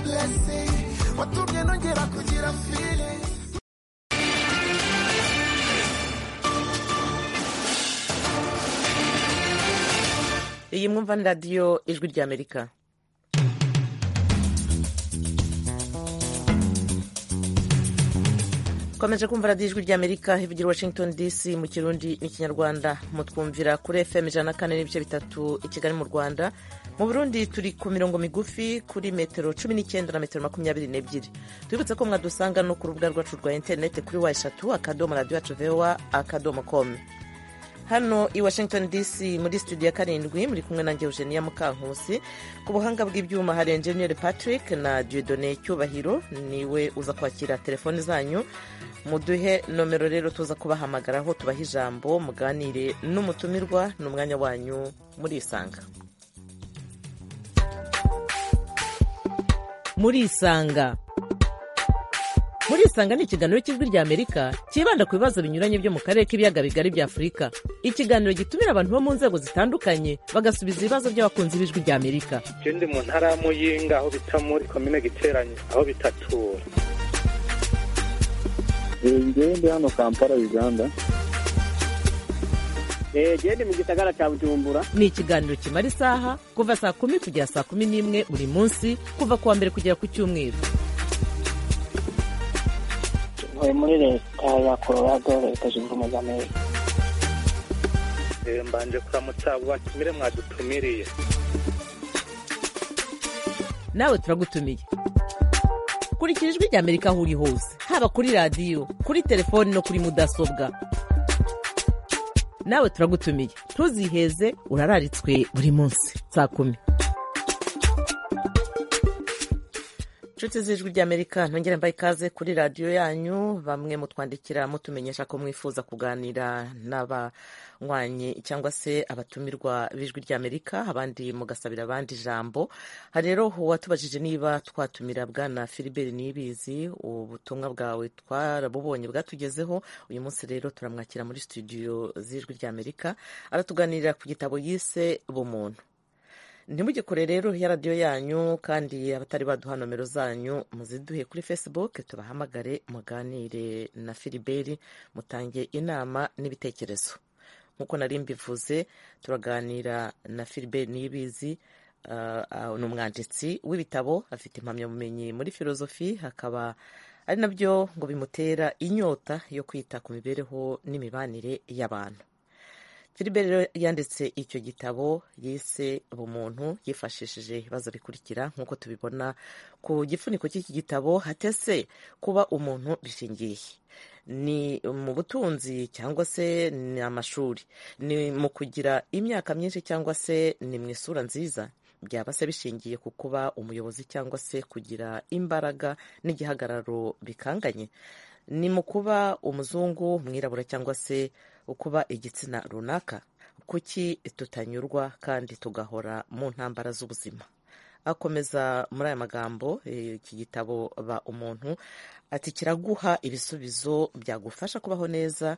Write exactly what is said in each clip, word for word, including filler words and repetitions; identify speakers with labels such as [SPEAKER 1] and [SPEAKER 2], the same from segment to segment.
[SPEAKER 1] blessing watumye nongera kugira feeling.
[SPEAKER 2] iyi mwumva ni radiyo ijwi ry'Amerika. komeje kumva radiyo ijwi ry'Amerika ivugira Washington D C mu kirundi n'ikinyarwanda. mutwumvira kuri F M ijana na kane n'ibice bitatu i Kigali mu Rwanda. mu Burundi turi ku mirongo migufi kuri metero cumi n'icyenda na metero makumyabiri n'ebyiri. twibutse ko mwadusanga no ku rubuga rwacu rwa interineti kuri wa eshatu akadomo radiyo yacu voa akadomo com. hano i Washington D C muri studio ya karindwi muri kumwe nanjye Eugenia Mukankusi. ku buhanga bw'ibyuma hari Engineer Patrick na Dieudonné Cyubahiro niwe uza kwakira telefoni zanyu. muduhe nomero rero tuza kubahamagaraho tubaha ijambo muganire n'umutumirwa n'umwanya wanyu muri Isanga. muri Isanga muri Isanga ni ikiganiro cy'ijwi ry'Amerika kibanda ku bibazo binyuranye byo mu karere k'ibiyaga bigari bya Afurika. ikiganiro gitumira abantu bo mu nzego zitandukanye bagasubiza ibibazo by'abakunzi b'ijwi ry'Amerika.
[SPEAKER 3] Ikindi mu ntara ya Muyinga aho bita muri komine Giteranyi aho bitatura.
[SPEAKER 4] Ngewe ndi hano Kampala Uganda.
[SPEAKER 5] Gende mu gisagara cya Bujumbura.
[SPEAKER 2] Ni ikiganiro kimara isaha kuva saa kumi kugera saa kumi n'imwe buri munsi kuva kuwa mbere kugera ku cyumweru.
[SPEAKER 5] Ntuye muri leta ya Colorado leta zunze ubumwe za Amerika.
[SPEAKER 3] Mbanje kuramutsa abo batumire mwadutumiriye.
[SPEAKER 2] nawe turagutumiye. kurikira ijwi ry'Amerika aho uri hose haba kuri radiyo kuri telefoni no kuri mudasobwa. nawe turagutumiye ntuziheze urararitswe buri munsi saa kumi. inshuti z'ijwi ry'Amerika ntongera mbaye ikaze kuri radiyo yanyu. bamwe mutwandikira mutumenyesha ko mwifuza kuganira n'abanywanyi cyangwa se abatumirwa b'ijwi ry'Amerika, abandi mugasabira abandi ijambo. hari rero uwatubajije niba twatumira bwana Philibert Niyibizi. ubutumwa bwawe twarabubonye bwatugezeho. uyu munsi rero turamwakira muri studio z'ijwi ry'Amerika aratuganirira ku gitabo yise Bumuntu. ntimugikore rero ya radiyo yanyu, kandi abatari baduha nomero zanyu muziduhe kuri Facebook tubahamagare muganire na Philibert mutange inama n'ibitekerezo. nk'uko nari mbivuze turaganira na Philibert Niyibizi. Uh, ni umwanditsi w'ibitabo, afite impamyabumenyi muri filozofi, hakaba ari nabyo ngo bimutera inyota yo kwita ku mibereho n'imibanire y'abantu. Philibert rero yanditse icyo gitabo yise Bumuntu yifashishije ibibazo bikurikira nk'uko tubibona ku gifuniko cy'iki gitabo. hatese kuba umuntu bishingiye ni mu butunzi cyangwa se ni amashuri, ni mu kugira imyaka myinshi cyangwa se ni mu isura nziza, byaba se bishingiye ku kuba umuyobozi cyangwa se kugira imbaraga n'igihagararo bikanganye, ni mu kuba umuzungu, umwirabura cyangwa se ukuba igitsina runaka. kuki tutanyurwa kandi tugahora mu ntambara z'ubuzima? akomeza muri aya magambo iki gitabo Ba Umuntu ati kiraguha ibisubizo byagufasha kubaho neza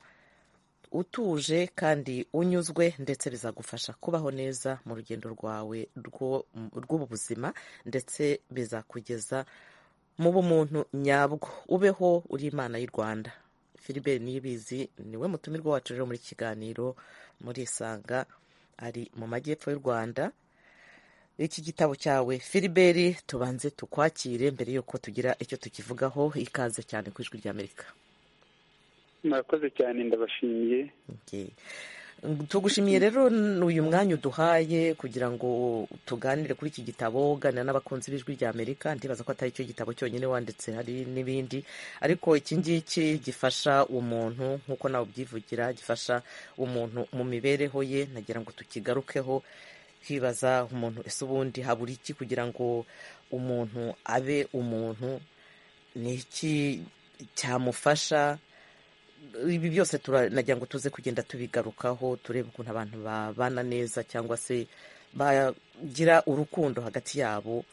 [SPEAKER 2] utuje kandi unyuzwe, ndetse bizagufasha kubaho neza mu rugendo rwawe rw'ubu buzima, ndetse bizakugeza mu bumuntu nyabwo, ubeho uri Imana y'u Rwanda. Philibert Niyibizi niwe mutumirwa wacu rero muri kiganiro muri Isanga, ari mu majyepfo y'u Rwanda. iki gitabo cyawe Philibert tubanze tukwakire mbere yuko tugira icyo tukivugaho. ikaze cyane ku ijwi ry'Amerika.
[SPEAKER 4] murakoze cyane, ndabashimiye.
[SPEAKER 2] okay. tugushimiye rero uyu mwanya uduhaye kugira ngo tuganire kuri iki gitabo, uganira n'abakunzi b'ijwi ry'Amerika. ndibaza ko atari icyo gitabo cyonyine wanditse, hari n'ibindi, ariko iki ngiki gifasha umuntu nk'uko nawe ubyivugira, gifasha umuntu mu mibereho ye. nagira ngo tukigarukeho, twibaza umuntu ese ubundi habura iki kugira ngo umuntu abe umuntu? ni iki cyamufasha? ibi byose nagira ngo tuze kugenda tubigarukaho, turebe ukuntu abantu babana neza cyangwa se bagira urukundo hagati yabo,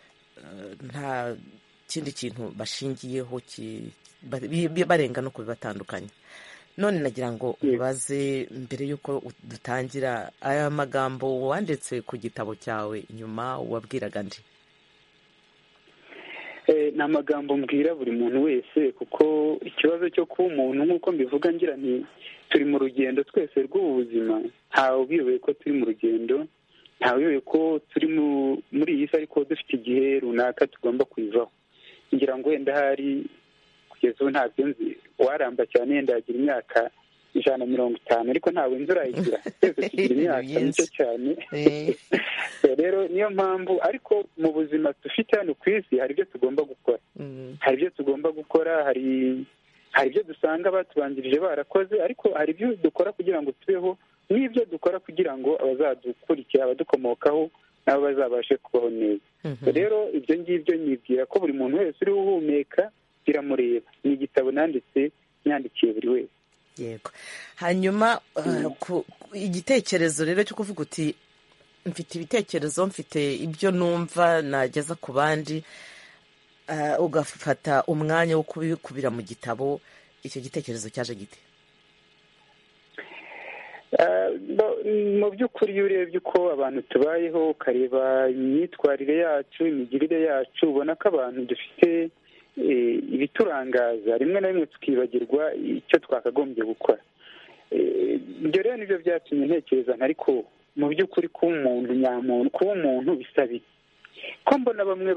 [SPEAKER 2] nta kindi kintu bashingiyeho barenga no kubibatandukanya. none nagira ngo ubaze mbere y'uko dutangira, aya magambo wanditse ku gitabo cyawe nyuma wabwiraga ndi?
[SPEAKER 4] ni amagambo mbwira buri muntu wese, kuko ikibazo cyo kuba umuntu nk'uko mbivuga ngira nti turi mu rugendo twese rw'ubu buzima, ntawe ubiyoboye ko turi mu rugendo, ntawe uyoboye ko turi muri iyi si ariko dufite igihe runaka tugomba kuyivaho. ngira ngo wenda hari kugeza ubu ntabyo nzi, uwaramba cyane yenda yagira imyaka ijana na mirongo itanu, ariko ntawe nzi urayigira, twese tugira imyaka mike cyane. Rero niyo mpamvu, ariko mu buzima dufite hano ku isi hari ibyo tugomba gukora, hari ibyo tugomba gukora, hari hari ibyo dusanga batubanjirije barakoze, ariko hari ibyo dukora kugira ngo tubeho, n'ibyo dukora kugira ngo abazadukurikira, abadukomokaho nabo bazabashe kubaho neza. Rero ibyo ngibyo nibwira ko buri muntu wese uri uhumeka biramureba. Ni igitabo nanditse nyandikiye buri wese.
[SPEAKER 2] Yego. Hanyuma igitekerezo rero cyo kuvuga uti mfite ibitekerezo, mfite ibyo numva nageza ku bandi, ugafata umwanya wo kubikubira mu gitabo, icyo gitekerezo cyaje gite?
[SPEAKER 4] Mu by'ukuri iyo urebye uko abantu tubayeho, ukareba imyitwarire yacu, imigirire yacu, ubona ko abantu dufite ibiturangaza, rimwe na rimwe tukibagirwa icyo twakagombye gukora. Ibyo rero nibyo byatumye ntekereza, ariko mu by'ukuri kuba umuntu nyamuntu, kuba umuntu bisaba iki? Ko mbona bamwe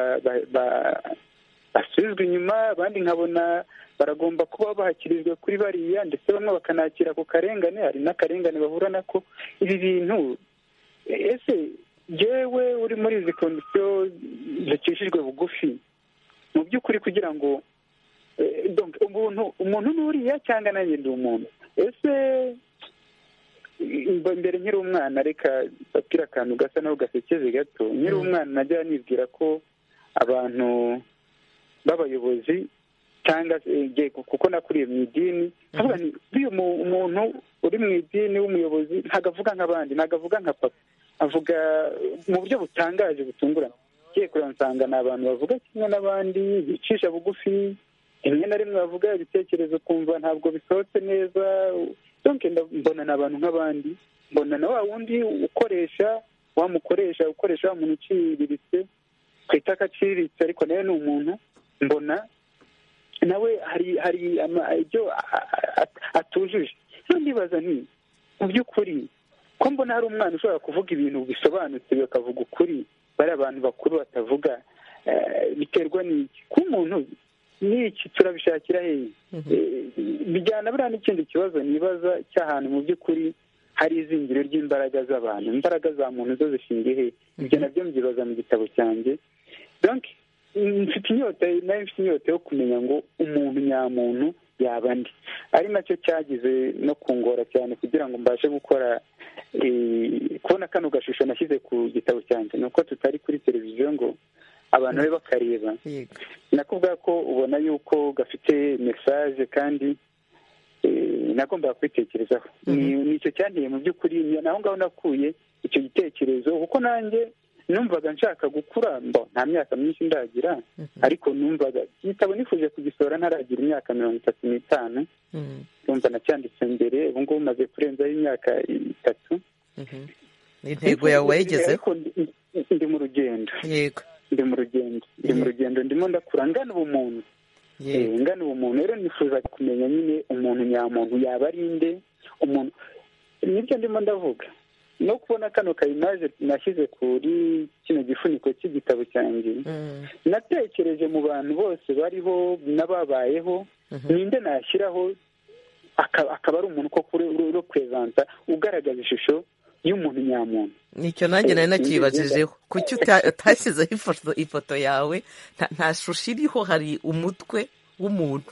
[SPEAKER 4] basubizwa inyuma, abandi nkabona baragomba kuba bahakirijwe kuri bariya, ndetse bamwe bakanakira ku karengane, hari n'akarengane bahura nako. Ibi bintu ese jewe uri muri izi kondisiyo zicishijwe bugufi, mu by'ukuri kugira ngo umuntu umuntu n'uriya cyangwa nanjye ndi umuntu, ese mbere nkiri umwana, reka batira akantu gasa naho gasekeje gato, nkiri umwana najya nibwira ko abantu b'abayobozi, cyangwa kuko nakuriye mu idini, uyu umuntu uri mu idini w'umuyobozi ntabwo avuga nk'abandi, ntabwo avuga nka papa, avuga mu buryo butangaje butunguranye. Ngiye kureba nsanga ni abantu bavuga kimwe n'abandi, bicisha bugufi, rimwe na rimwe bavuga ibitekerezo kumva ntabwo bisohotse neza. Mbona ni abantu nk'abandi, mbona na wa wundi ukoresha, wamukoresha ukoresha wa muntu uciriritse, twita ko aciriritse ariko nawe ni umuntu, mbona nawe hari hari ibyo atujuje. Rero ndibaza nti mu by'ukuri ko mbona hari umwana ushobora kuvuga ibintu bisobanutse bakavuga ukuri, bari abantu bakuru batavuga, biterwa n'iki? Ko umuntu n'iki turabishakira hehe? Bijyana buriya n'ikindi kibazo nibaza cy'ahantu mu by'ukuri hari izingiro ry'imbaraga z'abantu, imbaraga za muntu zo zishingiye hehe? Ibyo nabyo mbyibaza mu gitabo cyanjye. Donc mfite inyota, nawe mfite inyota yo kumenya ngo umuntu nyamuntu yaba ndi, ari nacyo cyagize no kungora cyane kugira ngo mbashe gukora kubona kano gashusho nashyize ku gitabo cyanjye. Nuko tutari kuri televiziyo ngo abantu be bakareba, nakubwira ko ubona yuko gafite message kandi nagomba kwitekerezaho. Nicyo cyanteye mu by'ukuri, naho ngaho nakuye icyo gitekerezo, kuko nanjye numvaga nshaka gukura, mbo nta myaka myinshi ndagira, ariko numvaga igitabo nifuje kugisohora ntaragira imyaka mirongo itatu n'itanu. Numva nacyanditse mbere, ubu ngubu maze kurenzaho imyaka itatu.
[SPEAKER 2] Intego yawe wayigezeho?
[SPEAKER 4] Ndi mu rugendo.
[SPEAKER 2] Yego.
[SPEAKER 4] Ndi mu rugendo, ndi mu rugendo ndimo ndakura, ngana ubumuntu, ngana ubumuntu. Rero nifuza kumenya nyine umuntu nyamuntu yaba ari nde, umuntu nibyo ndimo ndavuga. No kubona kano kayimaje nashyize kuri kino gifuniko cy'igitabo cyanjye, natekereje mu bantu bose bariho n'ababayeho, ninde nashyiraho akaba ari umuntu ko uro presenta ugaragaza ishusho y'umuntu nyamuntu.
[SPEAKER 2] Nicyo nanjye nari nakibajijeho, kuki utashyizeho ifoto yawe? Nta shusho iriho, hari umutwe w'umuntu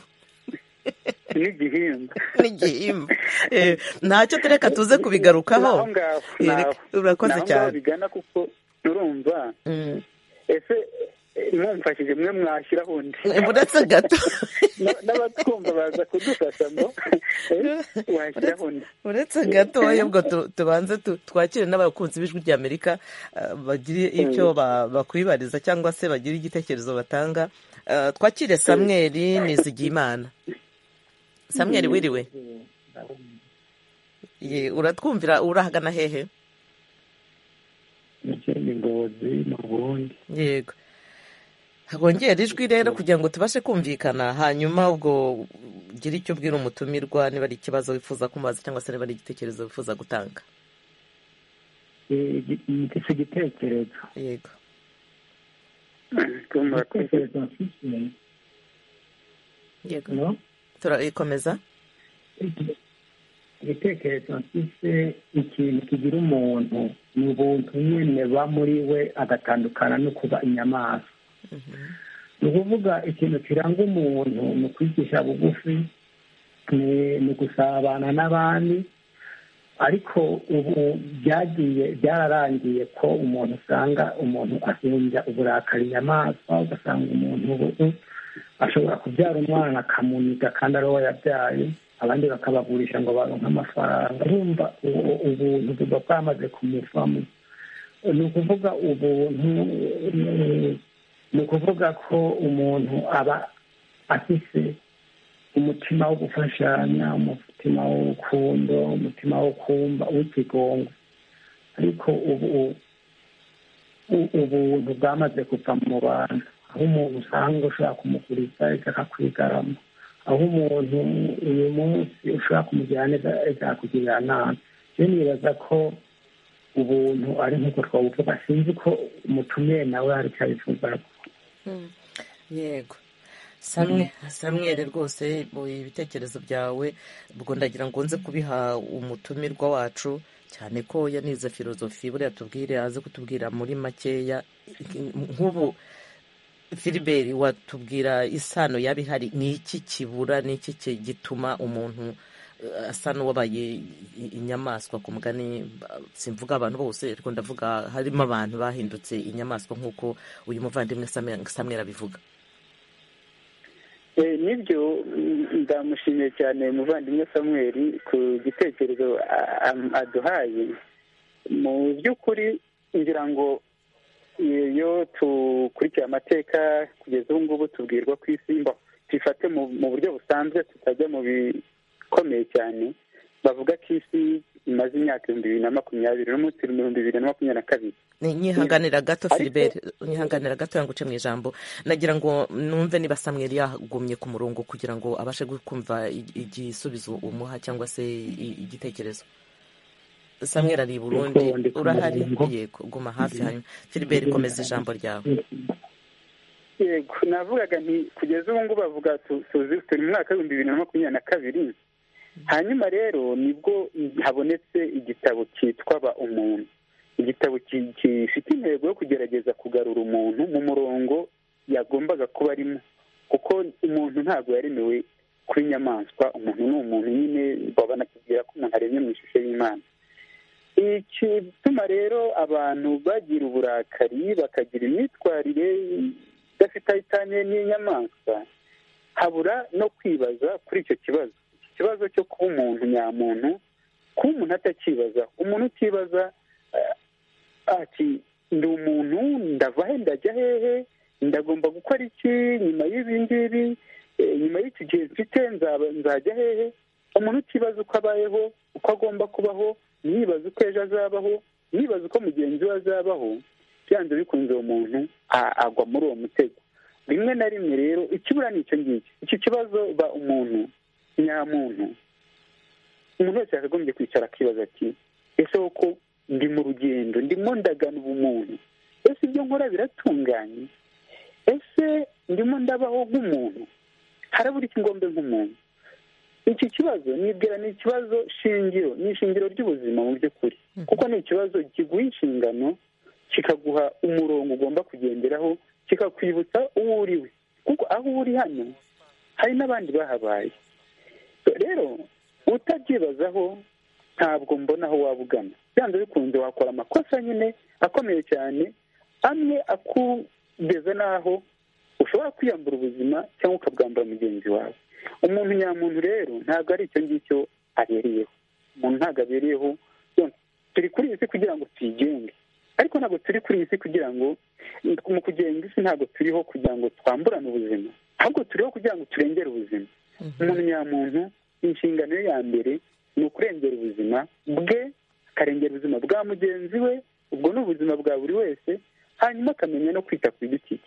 [SPEAKER 4] n'igihimba
[SPEAKER 2] n'igihimba. Ntacyo tureka tuze kubigarukaho. Urakoze cyane.
[SPEAKER 4] Bigana kuko urumva, ese mwumfashije mwe mwashyiraho undi
[SPEAKER 2] uretse gato,
[SPEAKER 4] n'abatwumva baza kudufasha ngo washyiraho undi
[SPEAKER 2] uretse gato. Ubwo tubanze twakire n'abakunzi b'Ijwi ry'Amerika bagire icyo bakwibariza cyangwa se bagire igitekerezo batanga. Twakire Samweli Nizigiyimana. Samweli, wiriwe? Ye, uratwumvira? Urahagana hehe?
[SPEAKER 6] Ni Ngozi mu Burundi.
[SPEAKER 2] Yego. wongera ijwi rero kugira ngo tubashe kumvikana, hanyuma ubwo gira icyo ubwira umutumirwa niba ari ikibazo wifuza kumubaza cyangwa se niba ari igitekerezo wifuza gutanga.
[SPEAKER 6] Iki igitekerezo
[SPEAKER 2] yego
[SPEAKER 6] igitekerezo mfite
[SPEAKER 2] yego turakomeza.
[SPEAKER 6] igitekerezo mfite ikintu kigira umuntu ni ubuntu nyine ba muri we agatandukana no kuba inyamaswa. ni ukuvuga ikintu kiranga umuntu ni ukwigisha bugufi, ni gusabana n'abandi, ariko ubu byagiye byararangiye ko umuntu usanga umuntu ahinja uburakari inyamaswa, ugasanga umuntu ubu ashobora kubyara umwana akamuniga kandi ari we yabyaye, abandi bakabagurisha ngo baronke amafaranga. urumva ubuntu buba bwamaze kumuvamo. ni ukuvuga ubuntu ni ukuvuga ko umuntu aba afise umutima wo gufashanya, umutima w'urukundo, umutima wo kumva w'ikigongo, ariko ubu ubuntu bwamaze kuva mu bantu, aho umuntu usanga ushobora kumuguriza akakwigarama, aho umuntu uyu munsi ushobora kumugirira neza akakugirira nabi. rero nibaza ko ubuntu ari nk'uko twabuvuga, sinzi ko umutumiye nawe hari icyo abifuza.
[SPEAKER 2] yego Samweli rwose ibitekerezo byawe ubwo ndagira ngo nze kubiha umutumirwa wacu, cyane ko yanize filozofi, buriya tubwire aze kutubwira muri makeya. nk'ubu Philbert watubwira isano yaba ihari, ni iki kibura, ni iki gituma umuntu asa n'uwabaye inyamaswa? ku mugani simvuga abantu bose, ariko ndavuga harimo abantu bahindutse inyamaswa nk'uko uyu muvandimwe Samweli abivuga.
[SPEAKER 4] nibyo, ndamushimiye cyane umuvandimwe Samweli ku gitekerezo aduhaye. mu by'ukuri ngira ngo iyo tukurikiye amateka kugeza ubu ngubu tubwirwa ku isi, tuyifate mu buryo busanzwe tutajya mu bikomeye cyane, bavuga ko isi imaze imyaka ibihumbi bibiri na makumyabiri n'umunsi ibihumbi bibiri na makumyabiri na kabiri.
[SPEAKER 2] nyihanganira gato Philbert, nyihanganira gato yanguce mu ijambo. nagira ngo numve niba Samweli yagumye ku murongo kugira ngo abashe kumva igisubizo umuha cyangwa se igitekerezo. Samweli ari i Burundi, urahari? yego, guma hafi. hanyuma Philbert komeza ijambo ryawe.
[SPEAKER 4] yego, navugaga nti kugeza ubu ngubu bavuga tuzi turi mu mwaka w'ibihumbi bibiri na makumyabiri na kabiri. hanyuma rero nibwo habonetse igitabo cyitwa Ba Umuntu, igitabo gifite intego yo kugerageza kugarura umuntu mu murongo yagombaga kuba arimo, kuko umuntu ntabwo yaremewe kuba inyamaswa. umuntu ni umuntu nyine, banakubwira ko umuntu aremye mu ishusho y'Imana. igituma rero abantu bagira uburakari bakagira imyitwarire idafite aho itaniye n'inyamaswa, habura no kwibaza kuri icyo kibazo ikibazo cyo kuba umuntu nyamuntu, kuba umuntu atakibaza. umuntu utibaza ati ndi umuntu, ndava he, ndajya hehe, ndagomba gukora iki nyuma y'ibi ngibi, nyuma y'iki gihe mfite nzajya hehe. umuntu utibaza uko abayeho, uko agomba kubaho, nibaza uko ejo azabaho, nibaza uko mugenzi we azabaho, byanze bikunze uwo muntu agwa muri uwo mutego. rimwe na rimwe rero ikibura ni icyo ngicyo, iki kibazo Ba Umuntu nyamuntu. umuntu wese yakagombye kwicara akibaza ati ese koko ndi mu rugendo, ndimo ndagana ubumuntu, ese ibyo nkora biratunganye, ese ndimo ndabaho nk'umuntu, harabura iki ngombe nk'umuntu? iki kibazo nibwira ni ikibazo shingiro, ni ishingiro ry'ubuzima mu by'ukuri, kuko ni ikibazo kiguha inshingano, kikaguha umurongo ugomba kugenderaho, kikakwibutsa uwo uri we, kuko aho uri hano hari n'abandi bahabaye. rero utabyibazaho ntabwo mbona aho waba ugana. byanze bikunze wakora amakosa nyine akomeye cyane, amwe akugeza n'aho ushobora kwiyambura ubuzima cyangwa ukabwambura mugenzi wawe. umuntu nyamuntu rero ntabwo ari icyo ngicyo abereyeho. umuntu ntabwo abereyeho. turi kuri iyi si kugira ngo tuyigenge, ariko ntabwo turi kuri iyi si kugira ngo mu kugenga isi ntabwo turiho kugira ngo twamburane ubuzima, ahubwo turiho kugira ngo turengere ubuzima. umuntu nyamuntu inshingano ye ya mbere ni ukurengera ubuzima bwe, akarengera ubuzima bwa mugenzi we, ubwo ni ubuzima bwa buri wese, hanyuma akamenya no kwita ku bidukikije.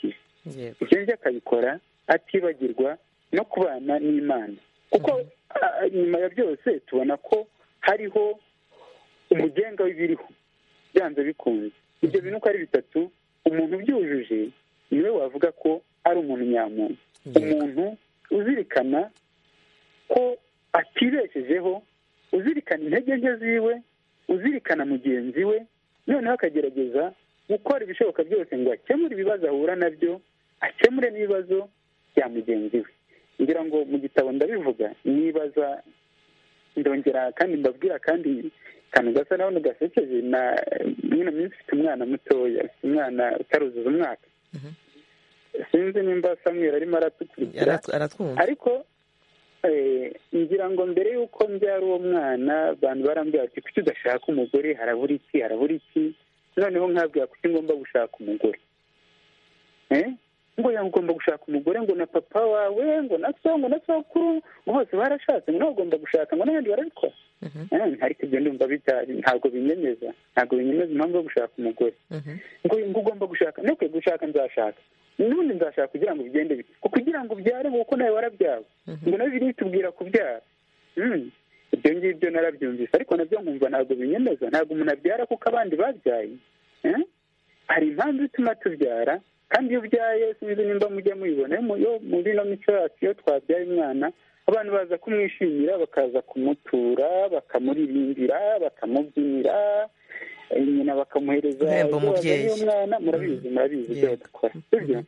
[SPEAKER 4] ibyo ngibyo akabikora atibagirwa no kubana n'Imana, kuko nyuma ya byose tubona ko hariho umugenga w'ibiriho byanze bikunze. Ibyo bintu uko ari bitatu, umuntu ubyujuje niwe wavuga ko ari umuntu nyamuntu, umuntu uzirikana ko atibeshejeho, uzirikana intege nke ziwe, uzirikana mugenzi we, noneho akagerageza gukora ibishoboka byose ngo akemure ibibazo ahura nabyo, akemure n'ibibazo bya mugenzi we. ngira ngo mu gitabo ndabivuga, nibaza ndongera kandi mbabwira kandi kantu gasa naho gasekeje, na mwino minsi mfite umwana mutoya, umwana utaruzuza umwaka, sinzi nimba Samuel arimo aratukurikira, ariko ngira ngo mbere y'uko mbyara uwo mwana abantu barambwira ati kuki udashaka umugore, harabura iki harabura iki, noneho nkabwira kuki ngomba gushaka umugore, ngo yagomba gushaka umugore, ngo na papa wawe, ngo na so, ngo na sokuru, bose barashatse, ngo ugomba gushaka, ngo n'abandi barabikora. Ariko ibyo ndumva bitari, ntabwo binyemeza, ntabwo binyemeza impamvu yo gushaka umugore. Ngo ugomba gushaka, nuko gushaka nzashaka, n'ubundi nzashaka kugira ngo bigende bite, kugira ngo ubyare kuko nawe warabyawe, ngo nawe biri tubwira kubyara. Ibyo ngibyo narabyumvise, ariko nabyo nkumva ntabwo binyemeza, ntabwo umuntu abyara kuko abandi babyaye. Hari impamvu ituma tubyara, kandi iyo ubyaye sinzi nimba mujya muyibona, yo muri ino mico yacu iyo twabyaye umwana, abantu baza kumwishimira, bakaza kumutura, bakamuririmbira, bakamubyinira, nyina bakamuhereza umwana, murabizi murabizi ibyo dukora, sibyo?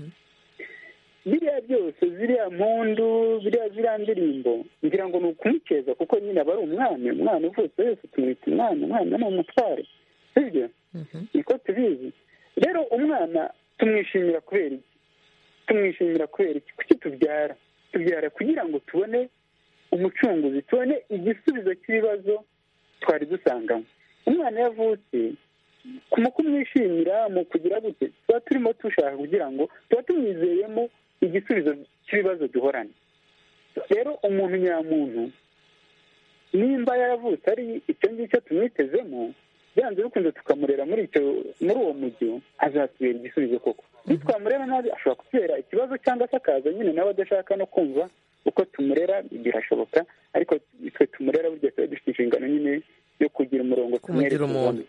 [SPEAKER 4] Biriya byose, ziriya mpundu, biriya ziriya ndirimbo, ngira ngo ni ukumukeza, kuko nyine aba ari umwami, umwana uvutse wese tumwita umwana, umwana ni umutware, sibyo? Niko tubizi. Rero umwana tumwishimira kubera iki? Tumwishimira kubera iki? Kuki tubyara? Tubyara kugira ngo tubone umucunguzi, tubone igisubizo cy'ibibazo twari dusangamo. Umwana yavutse, mu kumwishimira, mu kugira gute, tuba turimo dushaka kugira ngo tuba tumwizeyemo igisubizo cy'ibibazo duhorana. Rero umuntu nyamuntu, nimba yaravutse ari icyo ngicyo tumwitezemo, byanze bikunze tukamurera muri icyo muri uwo mujyo, azatubera igisubizo koko. Nitwamurera nabi ashobora kutubera ikibazo, cyangwa se akaza nyine nawe adashaka no kumva uko tumurera, birashoboka, ariko twe tumurera burya tuba dufite inshingano nyine yo kugira umurongo
[SPEAKER 2] kumugira umuntu,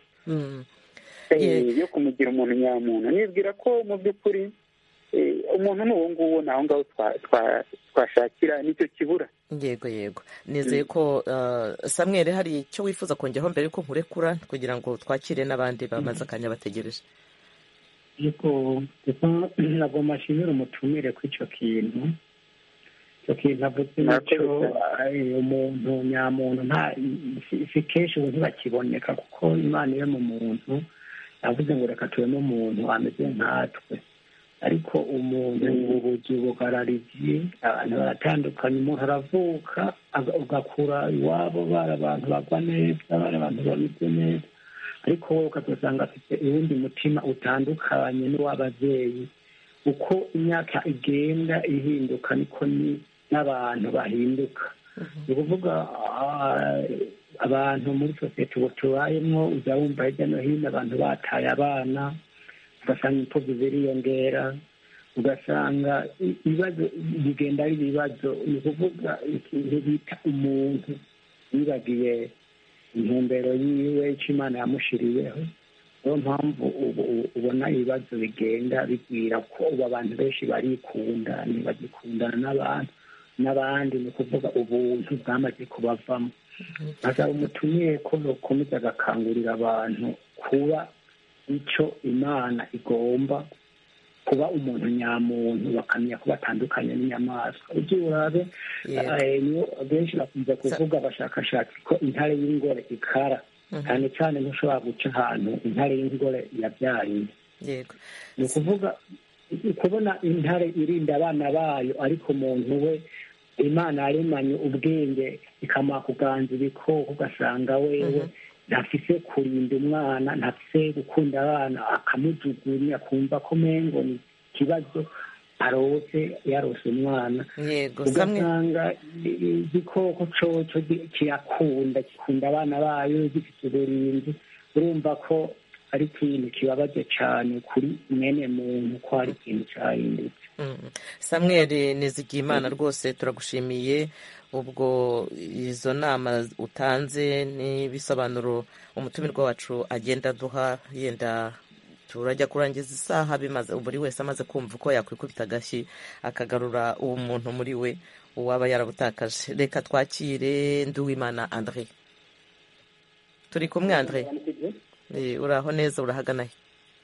[SPEAKER 4] yo kumugira umuntu nyamuntu. Nibwira ko mu by'ukuri umuntu ni uwo nguwo, ni aho ngaho twashakira, nicyo kibura.
[SPEAKER 2] Yego yego, nizeye ko Samuel hari icyo wifuza kongeraho mbere yuko nkurekura, kugira ngo twakire n'abandi bamaze akanya bategereje.
[SPEAKER 6] Yego, ntabwo mashimira umutumire ku icyo kintu, icyo kintu avuze n'icyo umuntu nyamuntu si kenshi ubu ntibakiboneka, kuko Imana iri mu muntu, yavuze ngo reka tube n'umuntu ameze nkatwe, ariko umuntu ububuzi bugarariye, abantu baratandukanye, umuntu aravuka ugakura iwabo bari abantu bagwa neza, bari abantu bameze neza, ariko wowe ukazasanga afite uwundi mutima utandukanye n'uw'ababyeyi. Uko imyaka igenda ihinduka niko n'abantu bahinduka. Ni ukuvuga abantu muri sosiyete ubu tubayemo, ujya wumva hirya no hino abantu bataye abana, ugasanga impfubyi ziriyongera, ugasanga ibibazo bigenda ari ibibazo. Ni ukuvuga ikintu bita umuntu yibagiye intumbero yiwe, icyo Imana yamushiriyeho. Niyo mpamvu ubona ibibazo bigenda bigwira, ko ubu abantu benshi barikunda, ntibagikundana n'abantu n'abandi. Ni ukuvuga ubuntu bwamaze kubavamo. Azaba umutumire ko bakomeza agakangurira abantu kuba icyo Imana igomba, kuba umuntu nyamuntu, bakamenya ko batandukanye n'inyamaswa. Ujye urabe, benshi bakunze kuvuga abashakashatsi ko intare y'ingore ikara, cyane cyane ntushobora guca ahantu intare y'ingore yabyariye. Ni ukuvuga kubona intare irinda abana bayo, ariko umuntu we Imana yaremanye ubwenge ikamuha kuganza ibikoko, ugasanga wewe ntafise kurinda umwana, ntafise gukunda abana, akamujugunya, akumva ko mengo ni ikibazo arose yarose umwana. Ugasanga igikoko coco kirakunda, gikunda abana bayo, gifite uburinzi. Urumva ko ari ikintu kibabaje cyane kuri mwene muntu ko hari ikintu cyahindutse.
[SPEAKER 2] Samuel Nizigiyimana rwose turagushimiye ubwo izo nama utanze n'ibisobanuro umutumirwa wacu agenda aduha, yenda turajya kurangiza isaha bimaze buri wese amaze kumva uko yakwikubita agashyi akagarura uwo muntu muri we uwaba yarabutakaje. Reka twakire Nduwimana André. Turi kumwe André? Uraho neza, urahagana he?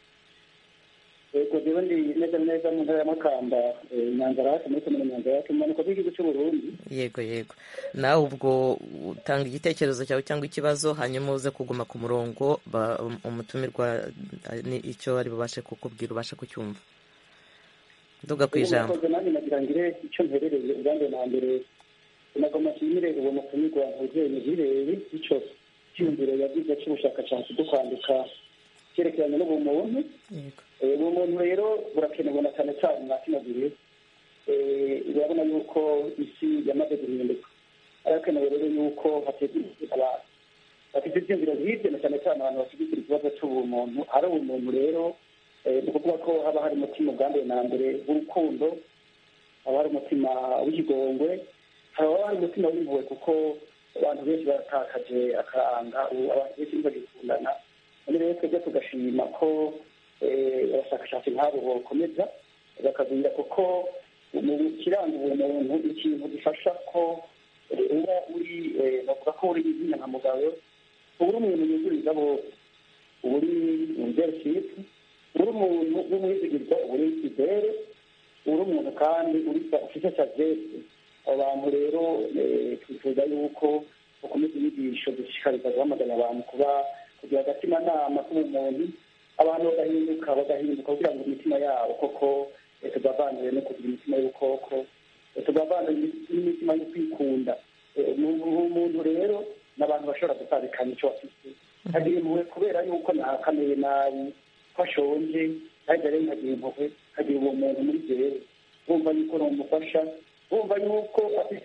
[SPEAKER 7] Yego ndiwe ndi neza neza mu ntara ya Makamba, Nyanzarake, muri komine Nyanzarake, mu manuko bw'igihugu cy'u Burundi.
[SPEAKER 2] Yego yego. Nawe ubwo utanga igitekerezo cyawe cyangwa ikibazo, hanyuma uze kuguma ku murongo umutumirwa ni icyo ari bubashe kukubwira ubashe kucyumva. Nduga ku ijambo.
[SPEAKER 7] Nanjye nagira ngire icyo mperereye ubwanjye na mbere nagomba nshimire uwo mutumirwa Ntuzeye Nizirere icyo cyumviro yagize cy'ubushakashatsi bwo kwandika cyerekeranye n'ubumuntu. Ubu muntu rero burakenewe na cyane cyane na kino gihe, urabona yuko isi yamaze guhinduka, arakenewe rero yuko hategurwa bafite ibyumviro hirya na cyane cyane abantu bashyigikira ikibazo cy'ubumuntu. Ari ubumuntu rero ni ukuvuga ko haba hari umutima ubwanduye na mbere w'urukundo, haba hari umutima w'ikigongwe, haba hari umutima w'impuhwe kuko abantu benshi baratakaje akaranga, abantu benshi ntibagikundana. Rero twebwe tugashima ko abashakashatsi nk'abo bakomeza bakagwira kuko mu kiranga uwo muntu ikintu gifasha ko uba uri bavuga ko uri inyangamugayo, uba uri umuntu yuzuriza bose, uba uri leadership, uri umuntu w'umwizigirwa, uri ikizere, uri umuntu kandi uri ufite savesi. Abo bantu rero twifuza yuko bakomeza inyigisho dushishikariza guhamagara abantu kuba kugira agatimanama k'ubumuntu, abantu bagahinduka bagahinduka kugira ngo imitima yabo koko tugavanire no kugira imitima y'ubukoko, tugavanire n'imitima yo kwikunda. Umuntu rero n'abantu bashobora gutandukanya icyo bafite, agira impuhwe kubera yuko nakameye nabi, ko ashonje, kandi rero nkagira impuhwe, agira uwo muntu muri jewe, bumva yuko namufasha, bumva yuko afite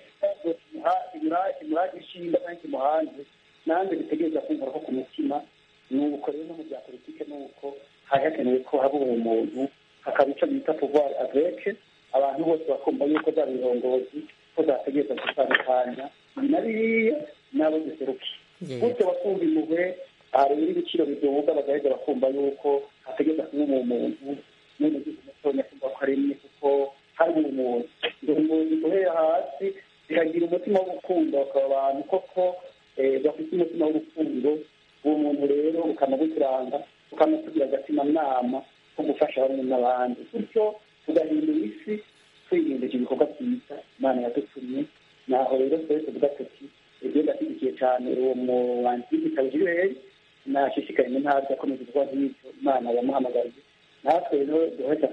[SPEAKER 7] imurage ishinga kandi kimuhanze, nanjye bitegereza kumva ko ku mutima. Nuko rero no mu bya politike nuko hari hakenewe ko haba uwo muntu, hakaba icyo bita pouvoir avec, abantu bose bakumva yuko za birongozi ko zategereza gutandukanya na biriya n'abo duseruke, gutyo bakumva impuhwe. Aha rero ibiciro biduga bagaheza bakumva yuko hategereza kuba umuntu n'umugizi mutonya kumva ko aremye kuko hari umuntu umuntu guhera hasi bikagira umutima w'urukundo, bakaba abantu koko bafite umutima w'urukundo. Uwo muntu rero ukanaguturanga ukanakugira agatimanama ko gufasha bamwe n'abandi, gutyo tugahindura isi twihindura ibikorwa byiza Imana yadutumye. Naho rero twese tuvuga tuti ibyo ndashyigikiye cyane uwo muhanzi w'igitabo Jules, nashishikaye mu ntara akomeza kuba nk'ibyo Imana yamuhamagariye. Natwe rero duhita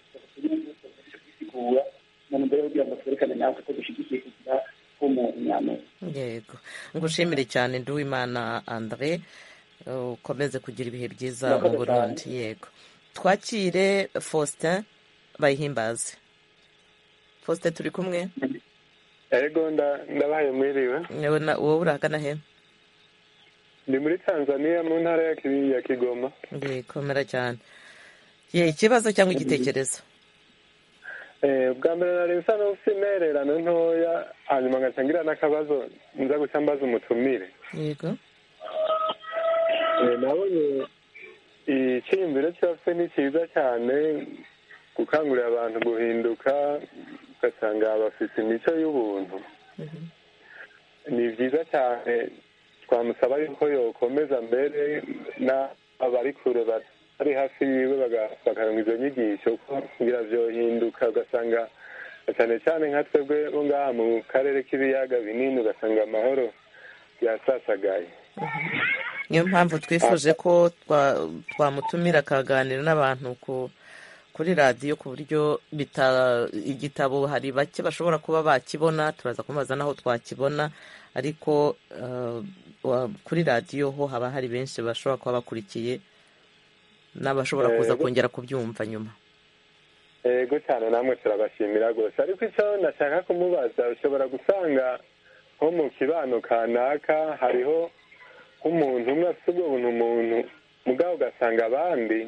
[SPEAKER 7] tukasigura mu mbere kugira ngo twerekane natwe ko dushyigikiye kugira umuntu nyamuntu.
[SPEAKER 2] Yego, ngushimire cyane Nduwimana André, ukomeze kugira ibihe byiza mu Burundi. Yego, twakire Faustin Bayihimbaze. Faustin turi kumwe?
[SPEAKER 8] Yego, ndabaye mwiriwe.
[SPEAKER 2] Wowe urahagana he?
[SPEAKER 8] Ndi muri Tanzania mu ntara ya Kigoma.
[SPEAKER 2] Komera cyane. Ye, ikibazo cyangwa igitekerezo?
[SPEAKER 8] Bwa mbere nari nsa n'ufite intererano ntoya, hanyuma ngacangira n'akabazo nza guca mbaza umutumire.
[SPEAKER 2] Yego.
[SPEAKER 8] Nabonye icyiyumviro cyose ni cyiza cyane, gukangurira abantu guhinduka, ugasanga bafite imico y'ubuntu. Ni byiza cyane, twamusaba yuko yokomeza mbere n'abari kure ari hafi yiwe bakaronka izo nyigisho kugira byohinduka, ugasanga cyane cyane nka twebwe bo ngaha mu karere k'ibiyaga binini ugasanga amahoro yasasagaye.
[SPEAKER 2] Niyo mpamvu twifuje ko twamutumira akaganira n'abantu kuri radiyo ku buryo igitabo hari bake bashobora kuba bakibona, turaza kumubaza n'aho twakibona, ariko kuri radiyo ho haba hari benshi bashobora kuba bakurikiye n'abashobora kuza kongera kubyumva nyuma.
[SPEAKER 8] Yego cyane, namwe turabashimira rwose. Ariko icyo nashaka kumubaza, ushobora gusanga nko mu kibano kanaka hariho nk'umuntu umwe afite ubwo buntu umuntu mugabo ugasanga abandi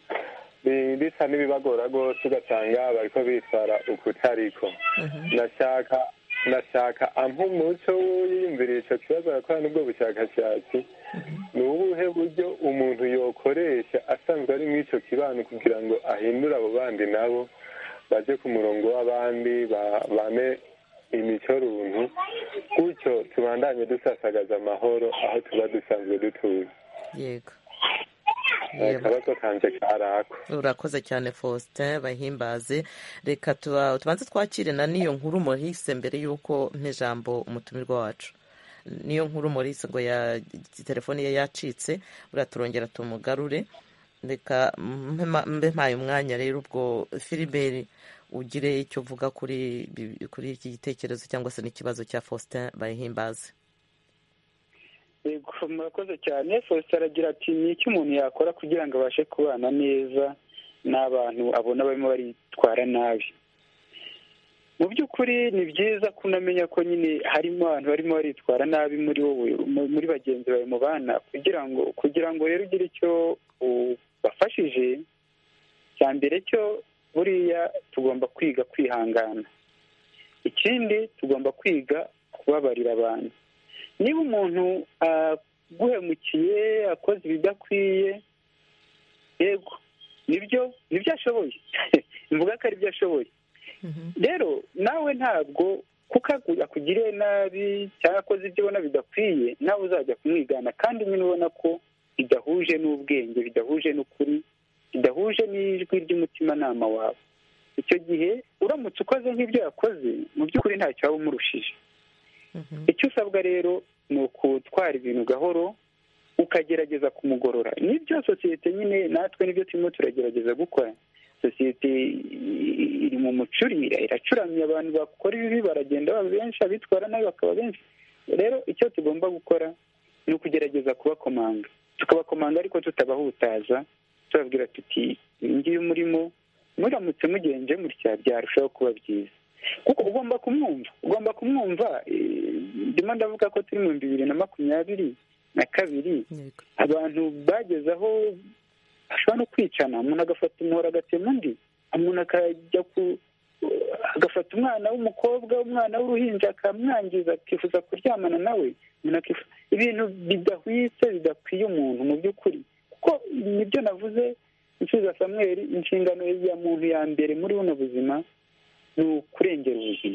[SPEAKER 8] bisa n'ibibagora rwose, ugasanga bariko bitwara ukutariko. nashaka nashaka ampa umuco wiyumvira ico kibazo akora n'ubwo bushakashatsi, ni ubuhe buryo umuntu yokoresha asanzwe ari mw'ico kibano kugira ngo ahindure abo bandi nabo baje ku murongo w'abandi bame imico runtu, gutyo tubandanye dusasagaza amahoro aho tuba dusanzwe dutuye.
[SPEAKER 2] Yego,
[SPEAKER 8] akabazo kanje karako.
[SPEAKER 2] urakoze cyane Faustin Bahimbaze. Reka tubanze twakire na niyo nkuru Maurice mbere y'uko mp'ijambo umutumirwa wacu. Niyo nkuru Maurice ngo ya telefone ye yacitse, buriya turongera tumugarure. Reka mbe mpaye umwanya rero ubwo Philibert ugire icyo uvuga kuri kuri iki gitekerezo cyangwa se n'ikibazo cya Faustin Bahimbaze.
[SPEAKER 4] Yego, murakoze cyane. Faustin aragira ati ni iki umuntu yakora kugira ngo abashe kubana neza n'abantu abona barimo baritwara nabi. Mu by'ukuri ni byiza kunamenya ko nyine harimo abantu barimo baritwara nabi muri wowe, muri bagenzi bawe mubana, kugira ngo kugira ngo rero ugire icyo ubafashije. Cya mbere cyo buriya tugomba kwiga kwihangana, ikindi tugomba kwiga kubabarira abantu. Niba umuntu aguhemukiye akoze ibidakwiye, yego nibyo nibyo ashoboye mvuga ko ari byo ashoboye. Rero nawe ntabwo kuko akugiriye nabi cyangwa akoze ibyo ubona bidakwiye nawe uzajya kumwigana, kandi nyine ubona ko bidahuje n'ubwenge, bidahuje n'ukuri, bidahuje n'ijwi ry'umutimanama wawe. Icyo gihe uramutse ukoze nk'ibyo yakoze, mu by'ukuri ntacyo waba umurushije. Icyo usabwa rero ni ukutwara ibintu gahoro, ukagerageza kumugorora. Nibyo sosiyete nyine natwe nibyo turimo turagerageza gukora. Sosiyete iri mu mucurira, iracuramye, abantu bakora ibibi baragenda baba benshi, abitwara nabi bakaba benshi. Rero icyo tugomba gukora ni ukugerageza kubakomanga, tukabakomanga ariko tutabahutaza, tubabwira tuti ngiye umurimo muramutse mugenje mutya byarushaho kuba byiza. Kuko ugomba kumwumva ugomba kumwumva ndimo ndavuga ko turi mu bibiri na makumyabiri na kabiri, abantu bageze aho ashobora no kwicana, umuntu agafata umuhoro agatema undi, umuntu akajya ku agafata umwana w'umukobwa, umwana w'uruhinja akamwangiza, akifuza kuryamana nawe. Ibintu bidahwitse bidakwiye umuntu mu by'ukuri, kuko nibyo navuze Nsubiza Samuel, inshingano ya muntu ya mbere muri buno buzima ni ukurengera ubuzima.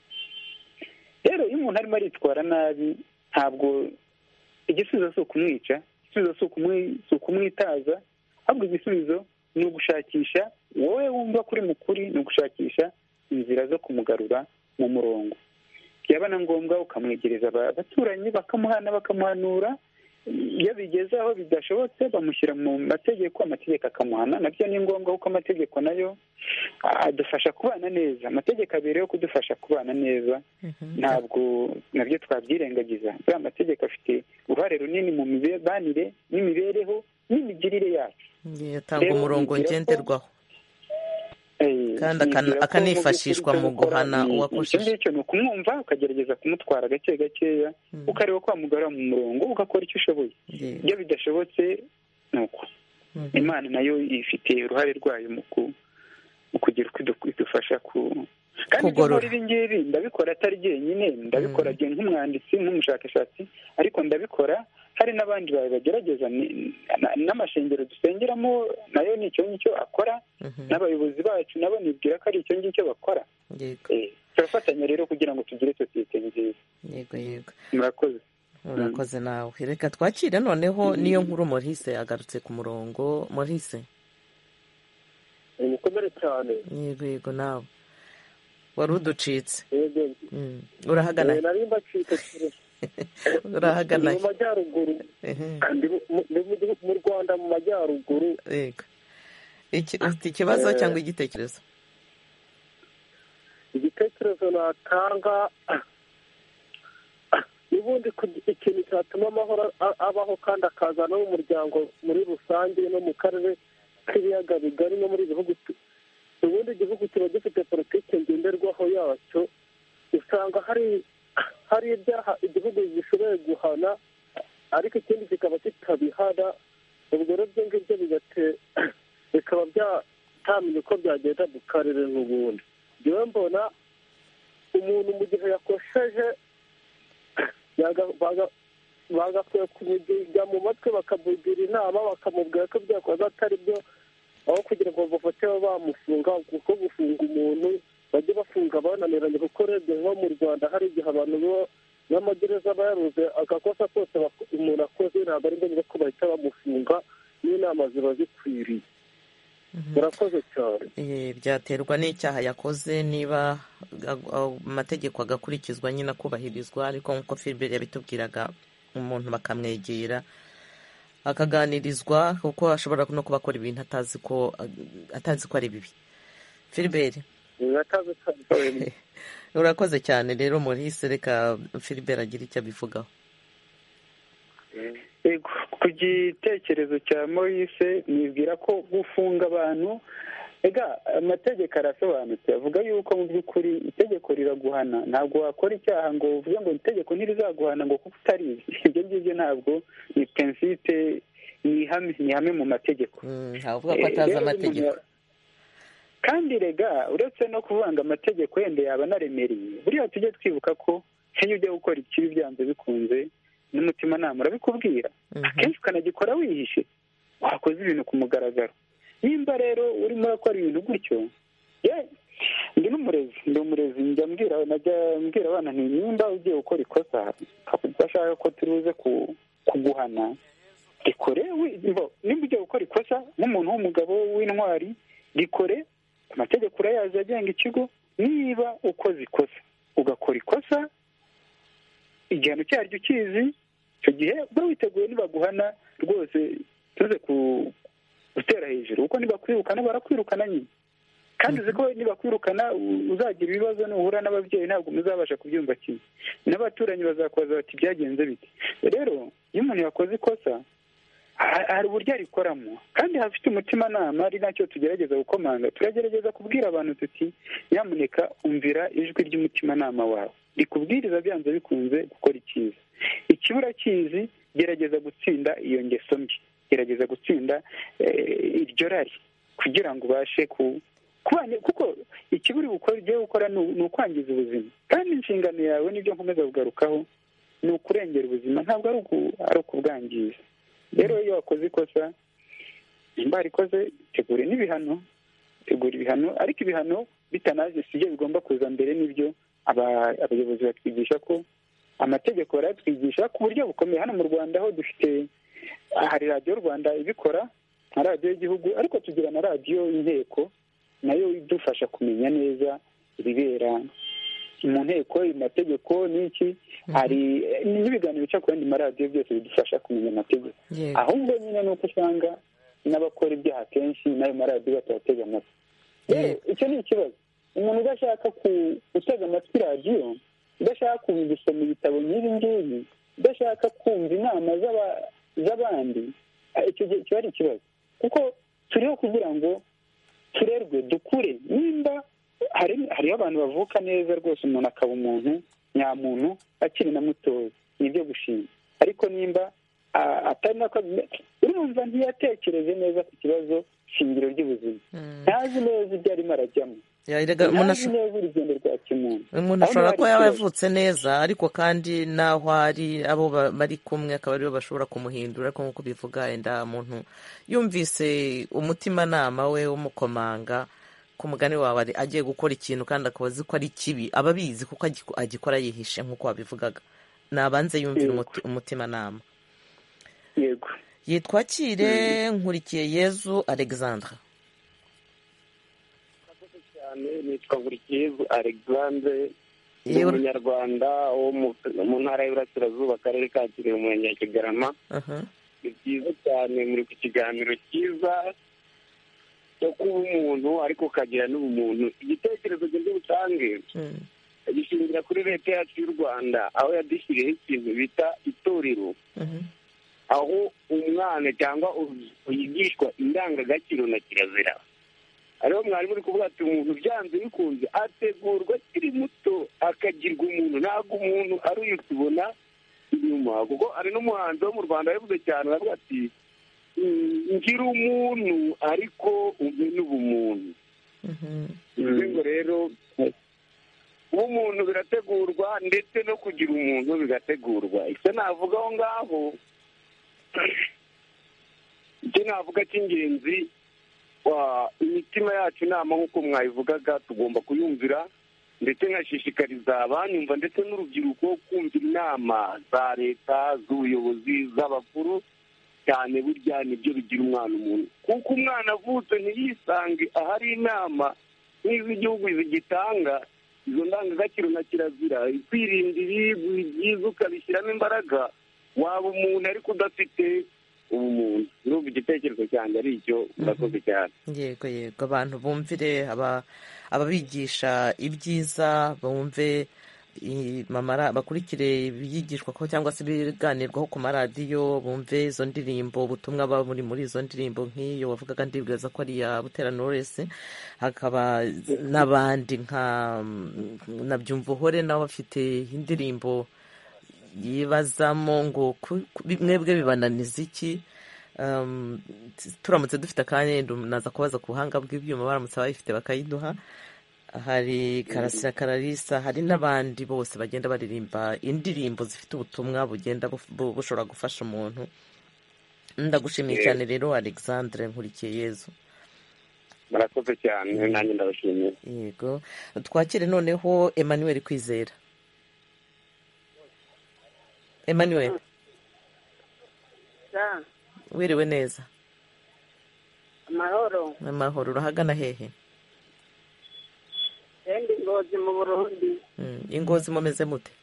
[SPEAKER 4] Rero iyo umuntu arimo aritwara nabi, ntabwo igisubizo si ukumwica, igisubizo si ukumwitaza, ahubwo igisubizo ni ugushakisha, wowe wumva kuri mukuri, ni ugushakisha inzira zo kumugarura mu murongo. Byaba na ngombwa ukamwegereza abaturanyi, bakamuhana bakamuhanura. Iyo bigeze aho bidashobotse bamushyira mu mategeko, amategeko akamuhana. Nabyo ni ngombwa kuko amategeko nayo adufasha kubana neza. Amategeko abereyeho kudufasha kubana neza, ntabwo nabyo twabyirengagiza. Buriya amategeko afite uruhare runini mu mibanire n'imibereho n'imigirire yacu.
[SPEAKER 2] Yatanga umurongo ngenderwaho kandi akanifashishwa mu guhana uwakoresheje.
[SPEAKER 4] Icyo ngicyo ni ukumwumva, ukagerageza kumutwara gake gakeya, ukareba ko wamugarura mu murongo, ugakora icyo ushoboye. Iyo bidashobotse ni uko Imana nayo ifite uruhare rwayo mu kugira uko idufasha ku kandi ibyo ibi ngibi ndabikora atari jyenyine, ndabikora jye nk'umwanditsi nk'umushakashatsi, ariko ndabikora hari n'abandi bagerageza. N'amashengero dusengeramo nayo ni icyo ngicyo akora, n'abayobozi bacu nabo nibwira ko ari icyo ngicyo bakora. Turafatanya rero kugira ngo tugire sosiyete nziza.
[SPEAKER 2] Yego yego,
[SPEAKER 4] murakoze.
[SPEAKER 2] Urakoze nawe. Reka twakire noneho niyo nkuru Maurice agarutse ku murongo. Maurice,
[SPEAKER 9] mukomere cyane.
[SPEAKER 2] Yego yego, nawe wari uducitse. Urahagana
[SPEAKER 9] nari mbacitse kure.
[SPEAKER 2] Urahagana
[SPEAKER 9] mu majyaruguru, mu Rwanda mu majyaruguru.
[SPEAKER 2] Yego, ufite ikibazo cyangwa igitekerezo?
[SPEAKER 9] Igitekerezo natanga, n'ubundi ikintu cyatuma amahoro abaho kandi akaza no mu muryango muri rusange no mu karere k'ibiyaga bigari no muri bihugu. Ubundi igihugu kiba gifite politiki ngenderwaho yacyo, usanga hari hari ibyaha igihugu gishoboye guhana ariko ikindi kikaba kitabihana. Ubwo rero mikorere n'ubundi. Njyewe mbona umuntu mu gihe yakosheje bagakwiye kumujya mu matwi bakamugira inama bakamubwira ko ibyo yakoze atari byo, aho kugira ngo bafate bamufunga, kuko gufunga umuntu bajye bafunga bananiranye, kuko urebye nko mu Rwanda hari igihe abantu n'amagereza aba yaruze agakosa kose umuntu akoze, ntabwo ari ngombwa ko bahita bamufunga, n'inama ziba zikwiriye. murakoze cyane.
[SPEAKER 2] Byaterwa n'icyaha yakoze, niba amategeko agakurikizwa nyine akubahirizwa, ariko nk'uko Philbert yabitubwiraga umuntu bakamwegera akaganirizwa, kuko ashobora no kuba akora ibintu atazi ko atazi ko ari bibi. Philbert urakoze cyane rero Maurice, reka Philbert agira icyo abivugaho.
[SPEAKER 4] Ku gitekerezo cya Maurice nibwira ko gufunga abantu, ega amategeko arasobanutse, avuga yuko mu by'ukuri itegeko riraguhana, ntabwo wakora icyaha ngo uvuge ngo itegeko ntirizaguhana ngo kuko utarizi. Ibyo ngibyo ntabwo ni principe, ni ihame ni ihame mu mategeko.
[SPEAKER 2] Ntavuga ko atazi amategeko.
[SPEAKER 4] Kandi rega uretse no kuvanga amategeko yenda yaba naremereye, buriya tujye twibuka ko iyo ujya gukora ikibi byanze bikunze n'umutimanama urabikubwira, akenshi ukanagikora wihishe, wakoze ibintu ku mugaragaro. Nimba rero urimo urakora ibintu gutyo, ndi n'umurezi ndi umurezi njya mbwira najya mbwira abana nti nimba ugiye gukora ikosa udashaka ko turuze kuguhana, rikore. Nimba ugiye gukora ikosa nk'umuntu w'umugabo w'intwari, rikore. Amategeko urayazi agenga ikigo. Niba ukoze ikosa ugakora ikosa, igihano cyaryo ukizi, icyo gihe uba witeguye nibaguhana rwose tuze gutera hejuru, kuko nibakwirukana barakwirukana nyine. Kandi uzi ko nibakwirukana uzagira ibibazo nuhura n'ababyeyi ntabwo muzabasha kubyumva kimwe, n'abaturanyi bazakubaza bati byagenze bite. Rero iyo umuntu yakoze ikosa hari uburyo arikoramo, kandi hafite umutimanama, ari nacyo tugerageza gukomanga. Turagerageza kubwira abantu tuti nyamuneka umvira ijwi ry'umutimanama wawe, rikubwiriza byanze bikunze gukora icyiza. Ikibura kizi, gerageza gutsinda iyo ngeso mbi, gerageza gutsinda iryo rari kugira ngo ubashe kubanya, kuko ikiburi gukora ugiye gukora ni ukwangiza ubuzima, kandi inshingano yawe nibyo nkomeza kugarukaho, ni ukurengera ubuzima, ntabwo ari ukubwangiza. Rero iyo wakoze ikosa, nimba warikoze, tegure n'ibihano, tegura ibihano, ariko ibihano bitanaje si byo bigomba kuza mbere. N'ibyo abayobozi batwigisha ko amategeko baratwigisha ku buryo bukomeye. Hano mu Rwanda ho dufite, hari radiyo Rwanda ibikora nka radiyo y'igihugu, ariko tugira na radiyo y'inteko nayo idufasha kumenya neza ibibera mu nteko, amategeko n'iki. Hari n'ibiganiro bica ku yandi maradiyo, byose bidufasha kumenya amategeko. Ahubwo nyine ni uko usanga n'abakora ibyaha kenshi n'ayo maradiyo batabatega amatwi. Rero icyo ni ikibazo. Umuntu udashaka gutega amatwi radiyo, udashaka gusoma ibitabo nk'ibi ngibi, udashaka kumva inama z'abandi, icyo gihe kiba ari ikibazo. Kuko turiho kugira ngo turerwe, dukure. Nimba hariho abantu bavuka neza rwose, umuntu akaba umuntu nyamuntu akiri na mutoya, ni ibyo gushima. Ariko nimba atari nako, urumva ntiyatekereze neza ku kibazo shingiro ry'ubuzima, ntazi neza ibyo arimo arajyamo, ntazi neza urugendo rwa kimuntu.
[SPEAKER 2] Umuntu ashobora kuba yaba yavutse neza, ariko kandi naho ari abo bari kumwe akaba aribo bashobora kumuhindura. Ariko nk'uko bivuga, wenda muntu yumvise umutimanama we w'umukomanga ku mugani wawe agiye gukora ikintu kandi akaba azi ko ari kibi, aba abizi kuko agikora yihishe nk'uko wabivugaga. Nabanze yumvira umutimanama.
[SPEAKER 4] Yego.
[SPEAKER 2] Yitwa Kire Nkurikiye Yezu Alexandre.
[SPEAKER 10] Nitwa Nkurikiye Yezu Alexandre, ni umunyarwanda wo mu ntara y'Iburasirazuba, akarere ka Kirehe, umurenge wa Kigarama. Ni byiza cyane, muri ku kiganiro cyiza cyo kuba umuntu ariko ukagira n'ubumuntu. Igitekerezo gende butange gishingira kuri leta yacu y'u Rwanda, aho yadushyiriyeho ikintu bita itorero, aho umwana cyangwa yigishwa indangagaciro na kirazira. Ariho mwarimu uri kuvuga ati umuntu byanze bikunze ategurwa akiri muto akagirwa umuntu, ntabwo umuntu ari uyu tubona inyuma. Kuko ari n'umuhanzi wo mu Rwanda yavuze cyane, aravuga ati ngira umuntu ariko umpe n'ubumuntu. bivuze ngo rero kuba umuntu birategurwa ndetse no kugira umuntu bigategurwa. icyo navuga aho ngaho icyo navuga cy'ingenzi, imitima yacu inama nk'uko mwayivugaga tugomba kuyumvira, ndetse nkashishikariza abanyumva ndetse n'urubyiruko kumvira inama za leta, z'ubuyobozi, z'abakuru cyane. Burya nibyo bigira umwana umuntu, kuko umwana avutse ntiyisange ahari inama nk'iz'igihugu zigitanga izo ndangagaciro na kirazira, kwirinda ibibi byiza ukabishyiramo imbaraga, waba umuntu ariko udafite ubumuntu. n'ubu igitekerezo cyanjye ari icyo. murakoze cyane.
[SPEAKER 2] yego yego, abantu bumvire ababigisha ibyiza, bumve bakurikire ibyigishwa ko cyangwa se ibiganirwaho ku maradiyo, bumve izo ndirimbo, ubutumwa buba buri muri izo ndirimbo nk'iyo wavugaga, ndibwira ko ari iya Butera Knowless. hakaba n'abandi nka na Byumvuhore nawe bafite indirimbo yibazamo ngo mwebwe bibananiza iki. turamutse dufite akanya naza kubaza ku buhanga bw'ibyuma, baramutse bayifite bakayiduha. hari Karasira Kararisa, hari n'abandi bose bagenda baririmba indirimbo zifite ubutumwa bugenda bushobora gufasha umuntu. ndagushimiye cyane rero Alexandre Nkurikiyeyezu.
[SPEAKER 10] murakoze cyane, nanjye ndabashimiye.
[SPEAKER 2] yego, twakire noneho Emmanuel Kwizera. Emmanuel, wiriwe neza?
[SPEAKER 11] amahoro.
[SPEAKER 2] amahoro, urahagana hehe?
[SPEAKER 11] ndi Ngozi mu Burundi.
[SPEAKER 2] Ingozi mumeze mute?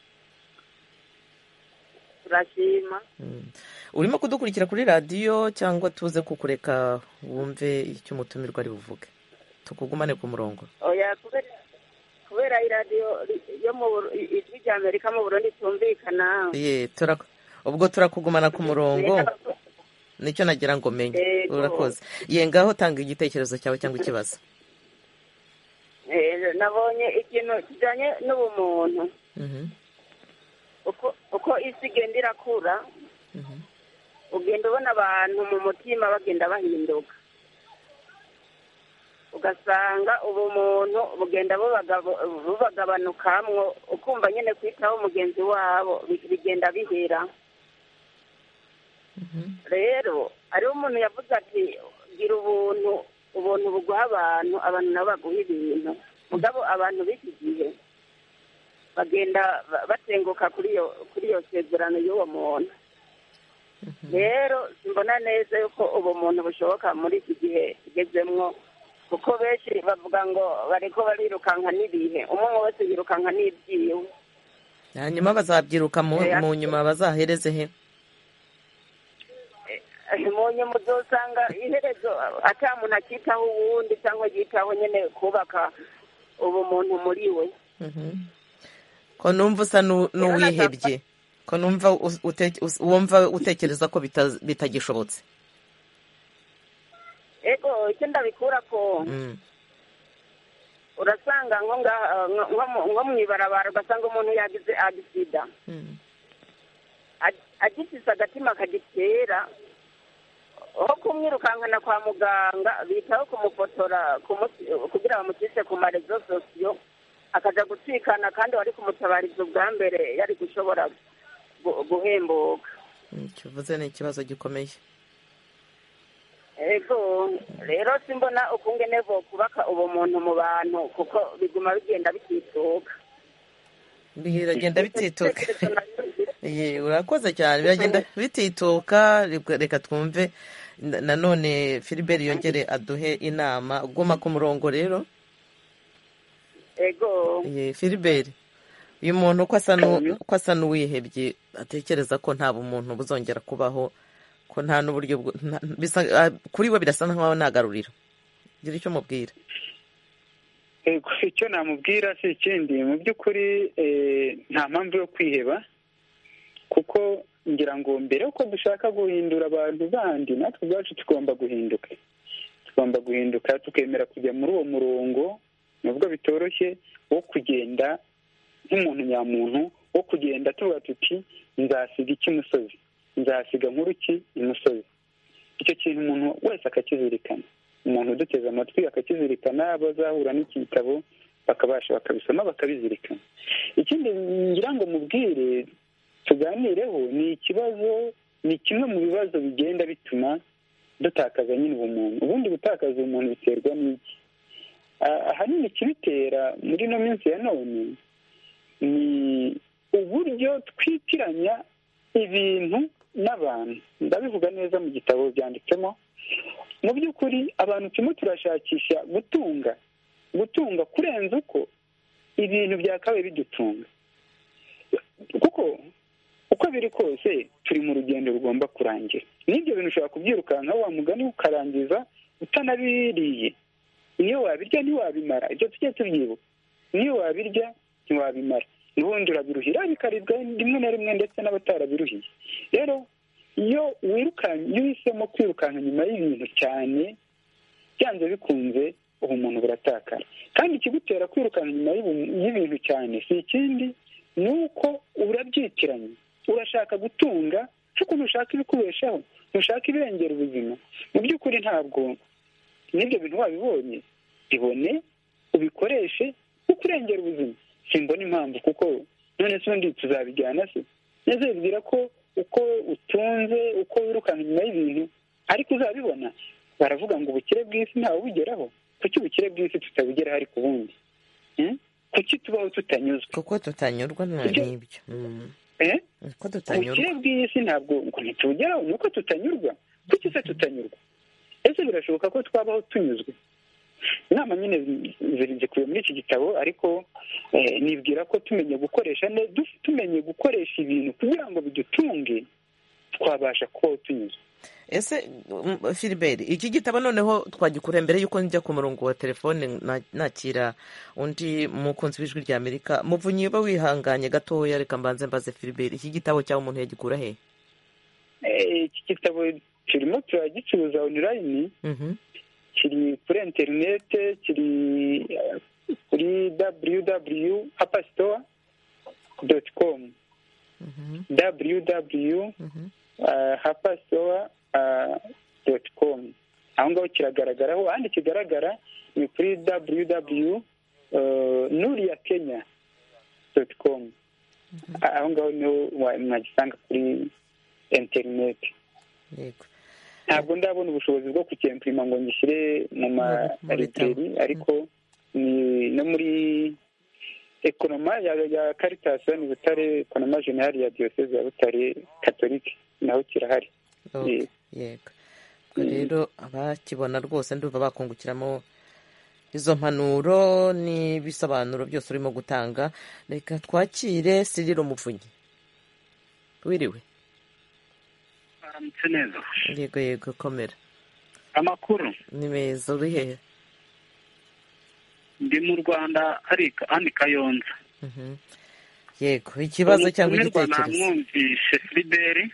[SPEAKER 11] turashima.
[SPEAKER 2] urimo kudukurikira kuri radiyo cyangwa tuze kukureka wumve icyo umutumirwa ari buvuge, tukugumane ku murongo?
[SPEAKER 11] oya, kubera iradiyo yo mu ijwi rya Amerika mu Burundi tumvikana.
[SPEAKER 2] ye ubwo turakugumana ku murongo, nicyo nagira ngo menye. urakoze. ye ngaho tanga igitekerezo cyawe cyangwa ikibazo.
[SPEAKER 11] nabonye ikintu kijyanye n'ubumuntu, uko isi igenda irakura, ugenda ubona abantu mu mutima bagenda bahinduka, ugasanga ubumuntu bugenda bubagabanukamwo, ukumva nyine kwitaho mugenzi wabo bigenda bihera. rero hariho umuntu yavuze ati gira ubuntu, ubuntu buguha abantu, abantu nabo baguha ibintu. mugabo abantu b'iki gihe bagenda batenguka kuri iyo kuri iyo sezerano y'uwo muntu. rero simbona neza yuko ubumuntu bushoboka muri iki gihe tugezemwo, kuko benshi bavuga ngo bariko barirukanka n'ibihe, umwe wese yirukanka n'ibyiwe,
[SPEAKER 2] hanyuma bazabyiruka mu nyuma bazahereze he?
[SPEAKER 11] mu nyuma uzosanga iherezo ata muntu akitaho uwundi cyangwa yitaho nyine kubaka ubumuntu muri we.
[SPEAKER 2] ko numva usa n'uwihebye, ko numva wumva utekereza ko bitagishobotse.
[SPEAKER 11] ego, icyo ndabikura ko urasanga nko mu ibarabara ugasanga umuntu yagize agisida, agifise agatima kagitera, aho kumwirukankana kwa muganga bitaho kumufotora kugira bamucishe ku marezo sosiyo, akaja gutwikana kandi wari kumutabariza ubwa mbere yari gushobora guhembuka.
[SPEAKER 2] kivuze ni ikibazo gikomeye.
[SPEAKER 11] ego, rero simbona ukungene bo kubaka ubumuntu mu bantu, kuko biguma bigenda bitituka.
[SPEAKER 2] biragenda bitituka. ye urakoze cyane, biragenda bitituka. reka twumve nanone Philbert yongere aduhe inama. guma ku murongo rero.
[SPEAKER 11] ego,
[SPEAKER 2] ye Philbert, uyu muntu ko asa n'uwihebye, atekereza ko nta bumuntu buzongera kubaho, ko nta n'uburyo kuri we birasa nkaho nagarurira. gira icyo mubwira.
[SPEAKER 4] icyo namubwira si ikindi, mu by'ukuri nta mpamvu yo kwiheba, kuko ngira ngo mbere yuko dushaka guhindura abantu bandi, natwe ubwacu tugomba guhinduka tugomba guhinduka tukemera kujya muri uwo murongo, nubwo bitoroshye, wo kugenda nk'umuntu nyamuntu, wo kugenda tuvuga tuti nzasiga iki musozi, nzasiga nk'uruki imusozi. icyo kintu umuntu wese akakizirikana. umuntu uduteze amatwi akakizirikana, bazahura n'iki gitabo bakabasha bakabisoma bakabizirikana. ikindi ngira ngo mubwire tuganireho ni ikibazo, ni kimwe mu bibazo bigenda bituma dutakaza nyine ubumuntu. Ubundi gutakaza ubumuntu biterwa n'iki? Ahanini ikibitera muri ino minsi ya none ni uburyo twitiranya ibintu n'abantu. Ndabivuga neza mu gitabo byanditsemo. Mu by'ukuri abantu turimo turashakisha gutunga gutunga kurenza uko ibintu byakabaye bidutunga, kuko uko biri kose turi mu rugendo rugomba kurangira. N'ibyo bintu ushobora kubyirukanka wa mugani ukarangiza utanabiriye. Niyo wabirya ntiwabimara, ibyo tujye tubyibuka. Niyo wabirya ntiwabimara, ubundi urabiruhira bikaribwa rimwe na rimwe ndetse n'abatarabiruhiye. Rero iyo wirukanye, iyo uhisemo kwirukanka nyuma y'ibintu cyane, byanze bikunze ubumuntu buratakara. Kandi ikigutera kwirukanka nyuma y'ibintu cyane si ikindi, ni uko urabyitiranye. Urashaka gutunga kuko ntushaka ibikubeshaho, ntushaka ibirengera ubuzima. Mu by'ukuri ntabwo n'ibyo bintu wabibonye, bibone ubikoreshe kuko urengera ubuzima. Simbona impamvu, kuko none se undi tuzabijyana se? Neze bibwira ko uko utunze, uko wirukanka nyuma y'ibintu ariko uzabibona. Baravuga ngo ubukire bw'isi ntawe ubugeraho. Kuki ubukire bw'isi tutabugeraho ariko ubundi? Kuki tubaho tutanyuzwe?
[SPEAKER 2] Kuko tutanyurwa n'ibyo.
[SPEAKER 4] Eh? Ubukire bw'isi ntabwo ngo ntitubugeraho, ni uko tutanyurwa. Kuki se tutanyurwa? Ese birashoboka ko twabaho tunyuzwe? Inama nyine zikubiye muri iki gitabo, ariko nibwira ko tumenye gukoresha tumenye gukoresha ibintu kugira ngo bidutunge, twabasha kubaho tunyuzwe.
[SPEAKER 2] Ese Philbert, iki gitabo noneho twagikura mbere yuko njya ku murongo wa telefone nakira undi mukunzi w'ijwi rya Amerika. Muvunyi uba wihanganye gatoya, reka mbanze mbaze Philbert, iki gitabo cyangwa umuntu yagikura he?
[SPEAKER 4] Iki gitabo kirimo turagicuruza online, kiri kuri interinete, kiri kuri w w w dot hapastore dot com w w w dot hapastore dot com. aho ngaho kiragaragaraho. ahandi kigaragara ni kuri w w w dot nuria kenya dot com. aho ngaho niho mwagisanga kuri interinete.
[SPEAKER 2] Yego.
[SPEAKER 4] Ntabwo ndabona ubushobozi bwo kucyempirima ngo ngishyire mu mariberi, ariko ni no muri ekonoma ya Caritas ni Butare, ekonoma generale ya Diocese ya Butare Catholique, naho kirahari.
[SPEAKER 2] Yego. Rero abakibona rwose ndumva bakungukiramo izo mpanuro n'ibisobanuro byose urimo gutanga. Reka twakire Cyril Muvunyi. Wiriwe?
[SPEAKER 12] Aramutse neza.
[SPEAKER 2] Yego yego, komera.
[SPEAKER 12] Amakuru
[SPEAKER 2] ni meza. Uri hehe?
[SPEAKER 12] Ndi mu Rwanda, ariko andi Kayonza.
[SPEAKER 2] Yego, ikibazo cyangwa igitekerezo?
[SPEAKER 12] Namwumvishe Philbert.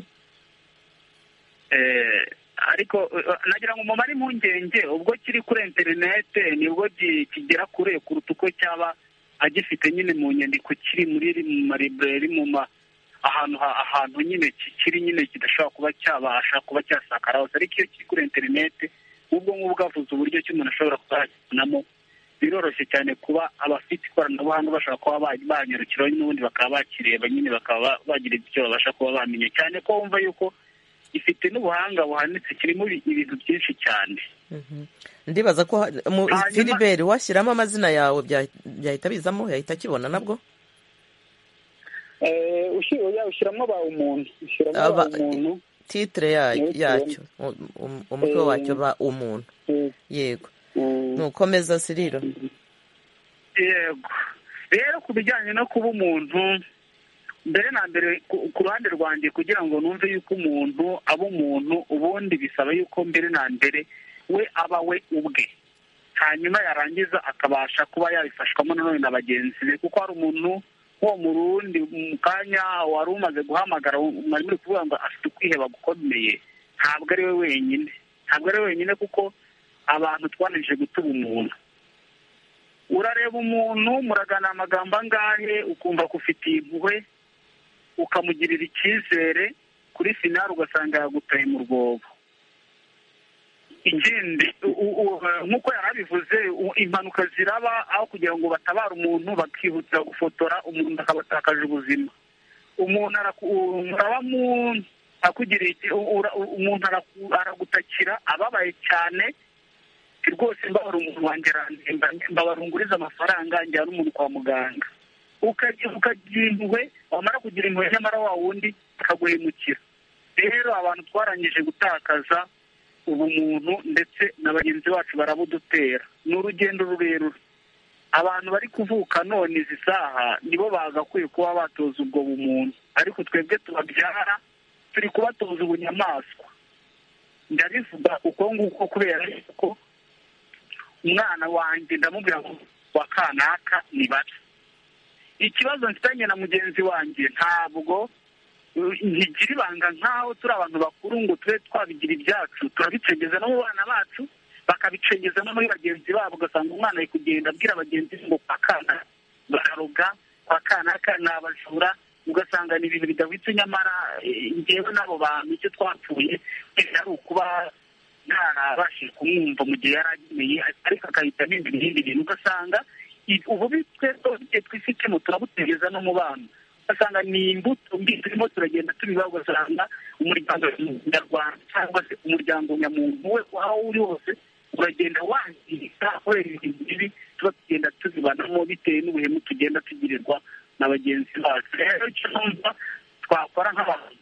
[SPEAKER 12] Ariko nagira ngo umumare impungenge, ubwo kiri kuri interinete nibwo kigera kure kuruta uko cyaba agifite nyine mu nyandiko, kiri muri mariberi mu ma ahantu ahantu nyine kikiri nyine kidashobora kuba cyabasha kuba cyasakara hose. Ariko iyo kiri kuri interinete, ubwo ngubwo avuze uburyo ki umuntu ashobora kuzakibonamo, biroroshye cyane kuba abafite ikoranabuhanga bashaka kuba banyarukiraho n'ubundi bakaba bakireba nyine, bakaba bagira icyo babasha kuba bamenye, cyane ko wumva yuko ifite n'ubuhanga buhanitse, kirimo ibintu byinshi cyane.
[SPEAKER 2] Ndibaza ko Philbert washyiramo amazina yawe byahita bizamo, yahita akibona nabwo.
[SPEAKER 4] ushyiramo ba umuntu ushyiramo ba umuntu
[SPEAKER 2] titire yacyo, umutwe wacyo ba umuntu. Yego, nukomeza Siriro.
[SPEAKER 12] Yego, rero ku bijyanye no kuba umuntu, mbere na mbere ku ruhande rwanjye, kugira ngo numve yuko umuntu aba umuntu, ubundi bisaba yuko mbere na mbere we aba we ubwe, hanyuma yarangiza akabasha kuba yabifashwamo nanone na bagenzi be. Kuko hari umuntu wo mu rundi mu kanya wari umaze guhamagara, mwari muri kuvuga ngo afite ukwiheba gukomeye. Ntabwo ari we wenyine, ntabwo ari we wenyine, kuko abantu twananije gutuba umuntu. Urareba umuntu muragana amagambo angahe, ukumva ko ufitiye impuhwe, ukamugirira icyizere, kuri finali ugasanga yagutaye mu rwobo. ikindi nk'uko yari abivuze impanuka ziraba aho kugira ngo batabare umuntu bakihutira gufotora umuntu akabatakaje ubuzima. Umuntu araba akugiriye umuntu aragutakira ababaye cyane rwose, mbabara umuntu wanjye arandemba, mbabarunguriza amafaranga njyana umuntu kwa muganga, ukagira impuhwe, wamara kugira impuhwe nyamara wa wundi akaguhemukira. Rero abantu twarangije gutakaza ubumuntu ndetse na bagenzi bacu barabudutera. Ni urugendo rurerure. Abantu bari kuvuka none izi saha nibo bagakwiye kuba batoza ubwo bumuntu, ariko twebwe tubabyara turi kubatoza ubunyamaswa. Ndabivuga uko nguko kubera ko umwana wanjye ndamubwira ngo wa kanaka ni bato. Ikibazo mfitanye na mugenzi wanjye ntabwo ntigira ibanga nk'aho turi abantu bakuru ngo tube twabigira ibyacu, turabicengeza no mu bana bacu bakabicengeza no muri bagenzi babo, ugasanga umwana ari kugenda abwira bagenzi ngo kwa kana bararoga, kwa kanaka ni abajura, ugasanga ni ibintu bidahwitse. Nyamara njyewe n'abo bantu icyo twapfuye ari ukuba ntarabashije kumwumva mu gihe yari ageneye, ariko akahitamo ibindi bintu. Ugasanga ububi twese twifitemo turabutegeza no mu bana, ugasanga ni imbuto mbi turimo turagenda tubiba. Ugasanga umuryango nyarwanda cyangwa se umuryango nyamuntu we aho uri hose uragenda wangirika kubera ibintu bibi tuba tugenda tuzibanamo bitewe n'ubuhemu tugenda tugirirwa na bagenzi bacu. Rero icyo numva twakora nk'abantu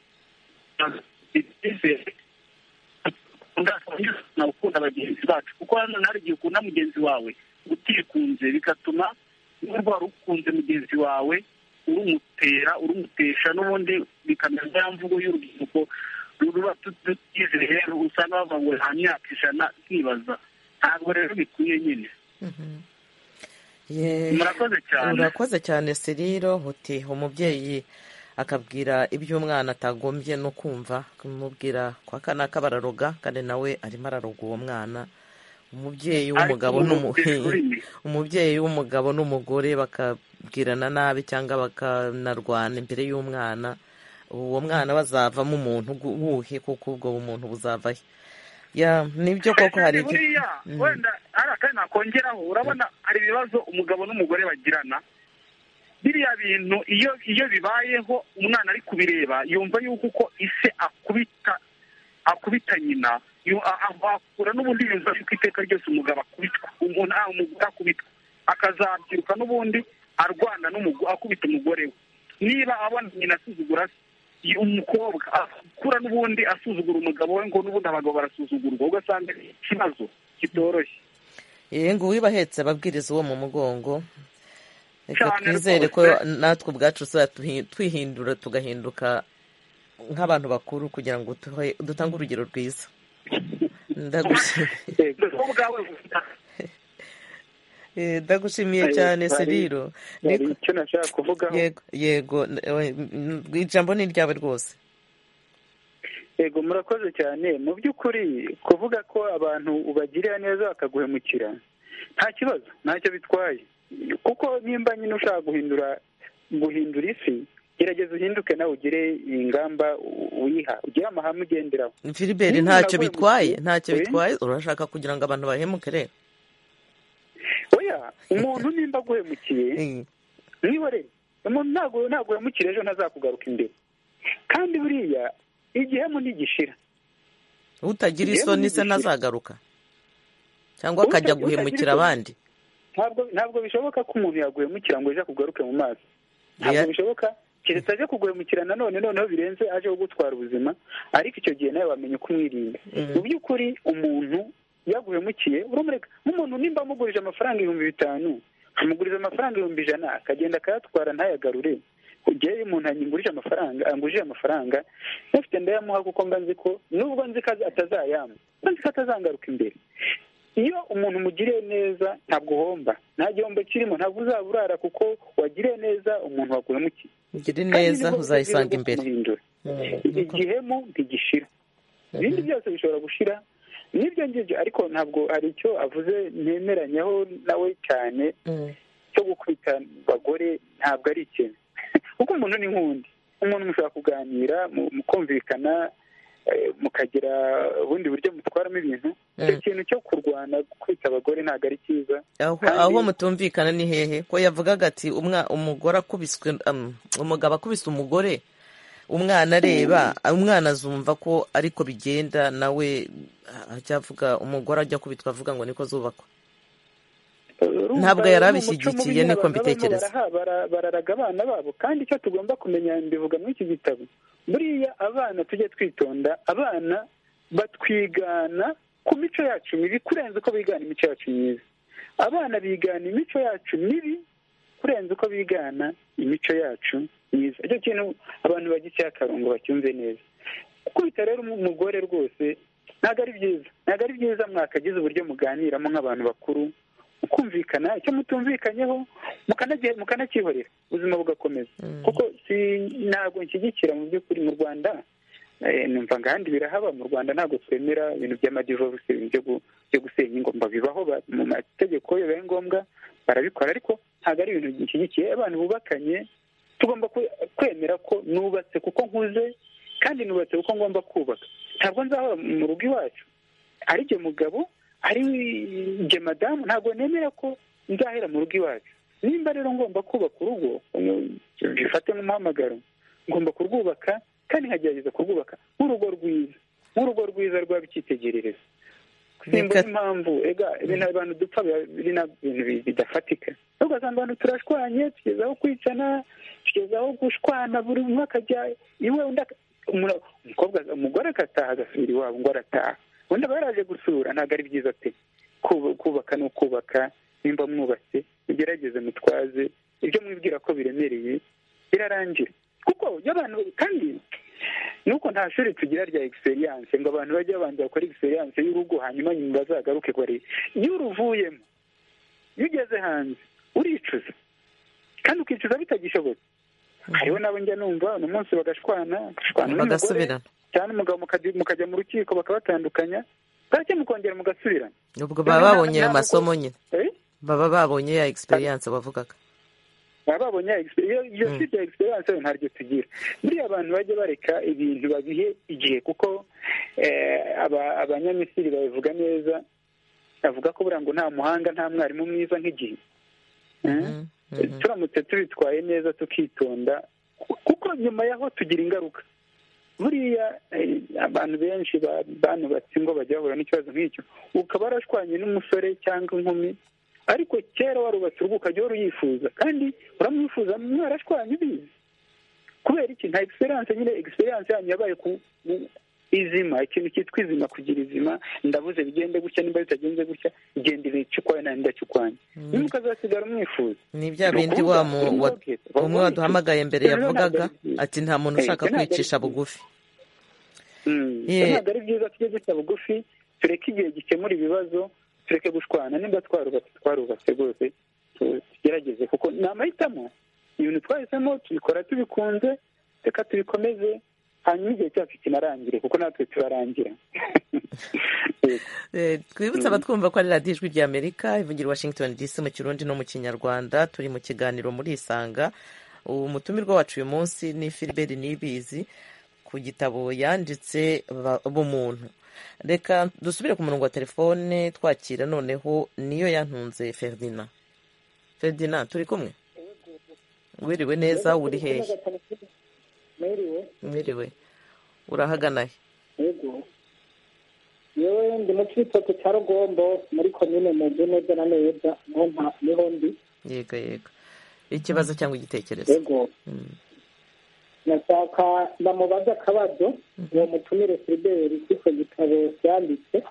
[SPEAKER 12] ukunda bagenzi bacu, kuko hano hari igihe ukunda mugenzi wawe utikunze, bigatuma n'urwa rukunze mugenzi wawe urumutera urumutesha, n'ubundi bikamera ya mvugo y'urubyiruko ruba tutize. Rero usanga bavuga ngo nta myaka ijana, nkibaza ntabwo rero bikwiye nyine. Murakoze cyane.
[SPEAKER 2] Urakoze cyane Seriro. Uti umubyeyi akabwira ibyo umwana atagombye no kumva, kumubwira kwa kanaka bararoga kandi nawe arimo araroga uwo mwana. Umubyeyi w'umugabo umubyeyi w'umugabo n'umugore bakabwirana nabi cyangwa bakanarwana imbere y'umwana, uwo mwana bazavamo umuntu wuhe? Kuko ubwo bumuntu buzavahe? Ya nibyo koko hari
[SPEAKER 12] buriya wenda ari akandi nakongeraho. Urabona hari ibibazo umugabo n'umugore bagirana, biriya bintu iyo iyo bibayeho umwana ari kubireba yumva yuko uko ise akubita akubita nyina akura n'ubundi yumva yuko iteka ryose umugabo akubitwa, umuntu umugore akubitwa, akazabyiruka n'ubundi arwana n'umugore akubita umugore we. Niba abona nyina asuzugura umukobwa, akura n'ubundi asuzugura umugabo we, ngo n'ubundi abagabo barasuzugurwa, ugasanga ikibazo kitoroshye.
[SPEAKER 2] Ngo wibahetse ababwiriza uwo mu mugongo. Reka twizere ko natwe ubwacu twihindura tugahinduka nk'abantu bakuru kugira ngo dutange urugero rwiza. Ndagushimiye cyane Seriro.
[SPEAKER 4] Icyo nashaka kuvuga
[SPEAKER 2] yego ijambo ni ryawe rwose.
[SPEAKER 4] Yego murakoze cyane. Mu by'ukuri kuvuga ko abantu ubagirira neza bakaguhemukira nta kibazo, ntacyo bitwaye, kuko nimba nyine ushaka guhindura guhindura isi, gerageza uhinduke nawe ugire ingamba uyiha, ugire amahame ugenderaho.
[SPEAKER 2] Philibert, ntacyo bitwaye ntacyo bitwaye urashaka kugira ngo abantu bahemuke rero?
[SPEAKER 4] Oya, umuntu nimba aguhemukiye mwihorere. Umuntu ntabwo ntabwo yamukira ejo ntazakugaruka imbere, kandi buriya igihemu ntigishira.
[SPEAKER 2] Utagira isoni se ntazagaruka cyangwa akajya guhemukira abandi?
[SPEAKER 4] Ntabwo ntabwo bishoboka ko umuntu yaguhemukira ngo ejo akugaruke mu maso. Ntabwo bishoboka, keretse aje kuguhemukira nanone noneho birenze aje kugutwara ubuzima, ariko icyo gihe nawe wamenya uko umwirinda. Mu by'ukuri umuntu yaguhemukiye urumureka. Nk'umuntu nimba amugurije amafaranga ibihumbi bitanu, amuguriza amafaranga ibihumbi ijana, akagenda akayatwara ntayagarure, ugiye umuntu anyingurije amafaranga angurije amafaranga ntafite ndayamuha, kuko mba nzi ko nubwo nzi ko atazayama, mba nzi ko atazangaruka imbere. Iyo umuntu umugiriye neza ntabwo uhomba, nta gihombo kirimo, ntabwo uzaba urara kuko wagiriye neza umuntu waguhemukiye.
[SPEAKER 2] Ugire neza uzayisanga imbere.
[SPEAKER 4] Igihemu ntigishira, ibindi byose bishobora gushira n'ibyo ngibyo, ariko ntabwo hari icyo avuze ntemeranyaho nawe cyane cyo gukubita abagore. Ntabwo ari ikintu, kuko umuntu ni nk'undi. Umuntu mushobora kuganira mukumvikana, mukagira ubundi buryo mutwaramo ibintu. icyo kintu cyo kurwana kwita abagore ntabwo ari cyiza.
[SPEAKER 2] aho mutumvikana ni hehe ko yavugaga ati umugore akubiswe umugabo akubise umugore umwana areba umwana azumva ko ariko bigenda nawe ajya avuga umugore ajya kubitwa avuga ngo niko zubakwa. Ntabwo yari abishyigikiye niko mbitekereza.
[SPEAKER 4] Bararaga abana babo kandi icyo tugomba kumenya mbivuga muri iki gitabo buriya abana tujye twitonda. Abana batwigana ku mico yacu mibi kurenza uko bigana imico yacu myiza. Abana bigana imico yacu mibi kurenza uko bigana imico yacu myiza. Icyo kintu abantu bagiye akarongo bacyumve neza. Kubita rero umugore rwose ntabwo ari byiza, ntabwo ari byiza. Mwakagize uburyo muganiramo nk'abantu bakuru mukumvikana icyo mutumvikanyeho mukanakihorera ubuzima bugakomeza. kuko ntabwo nshyigikira mu by'ukuri mu Rwanda numva ngahandi birahaba. Mu Rwanda ntabwo twemera ibintu by'amadivorce byo gusenya ingo. Bibaho mu mategeko iyo bibaye ngombwa barabikora ariko ntabwo ari ibintu bishyigikiye. Abantu bubakanye tugomba kwemera ko nubatse kuko nkuze kandi nubatse kuko ngomba kubaka. Ntabwo nzahora mu rugo iwacu ari jye mugabo ari jye madamu, ntabwo nemera ko nzahera mu rugo iwacu. Nimba rero ngomba kubaka urugo bifate nk'umuhamagaro, ngomba kurwubaka kandi nkagerageza kurwubaka nk'urugo rwiza, nk'urugo rwiza rwaba icyitegererezo. Simbona impamvu ega ibintu abantu dupfa biri na bintu bidafatika. Ugasanga abantu turashwanye tugeze aho kwicana, tugeze aho gushwana, buri umwe akajya iwe undi umukobwa umugore agataha agasubira iwabo ngo arataha undi aba yaraje gusura. Ntabwo ari byiza pe. Kubaka no kubaka. Nimba mwubatse mugerageze mutwaze ibyo mwibwira ko biremereye birarangira. Kuko y'abantu kandi nuko nta shuri tugira rya experience ngo abantu bajye babanza gukora experience y'urugo hanyuma nyuma bazagaruke kuri iyo uruvuyemo. Iyo ugeze hanze uricuza kandi ukicuza bitagishobotse. Hariho nabo njya numva uno munsi bagashwana
[SPEAKER 2] bagasubirana
[SPEAKER 4] cyane umugabo mukajya mu rukiko bakabatandukanya bwacye mukongera mugasubirana.
[SPEAKER 2] Ubwo baba babonye ayo masomo nyine baba babonye ya experience bavugaga.
[SPEAKER 4] Baba babonye iyo shit ya experience ntaryo tugira. Muri abantu bajye bareka ibintu babihe igihe kuko abanyamisiri babivuga neza. Avuga ko buranga nta muhanga nta mwarimu mwiza nk'igihe. Turamutse tubitwaye neza tukitonda kuko nyuma yaho tugira ingaruka. Buriya abantu benshi banubatse ngo bajya bahura n'ikibazo nk'icyo ukaba warashwanye n'umusore cyangwa inkumi ariko kera warubatse urugo ukajya uyifuza kandi uramwifuza mwarashwanye ubizi. Kubera iki? Nta experience nyine. Experience yanyu yabaye ku izima. Ikintu cyitwa izima, kugira izima. Ndabuze bigende gutya, nimba bitagenze gutya igenda ibicukwaye na ndacukwanye. Niba ukazasigara umwifuza
[SPEAKER 2] ni bya bindi wa umwe waduhamagaye mbere yavugaga ati nta muntu ushaka kwicisha bugufi.
[SPEAKER 4] Ntabwo ari byiza tujye duca bugufi, tureke igihe gikemura ibibazo, tureke gushwana. Nimba twarubatse twarubatse rwose tugerageze kuko ni amahitamo. Ibintu twahisemo tubikora tubikunze, reka tubikomeze hanyuma igihe cyacu kinarangire kuko natwe turarangira.
[SPEAKER 2] Twibutse abatwumva ko ari radiyo ijwi rya Amerika ivugira Washington D C mu Kirundi no mu Kinyarwanda. Turi mu kiganiro muri Isanga. Umutumirwa wacu uyu munsi ni Philbert Niyibizi ku gitabo yanditse Bumuntu. Reka dusubire ku murongo wa telefone twakira noneho niyo yantunze Ferdinand. Ferdinand turi kumwe? Wiriwe neza, uri hehe?
[SPEAKER 5] Mwiriwe.
[SPEAKER 2] Mwiriwe. Urahagana he?
[SPEAKER 5] Yego. Yewe ndi mu Cibitoke cya Rugombo muri komine Mugwe neza na neza niho ndi.
[SPEAKER 2] Yego yego. Ikibazo cyangwa igitekerezo?
[SPEAKER 5] Yego. Nashaka ndamubaza akabazo uwo mutumire Philbert kiko gitabo cyanditse.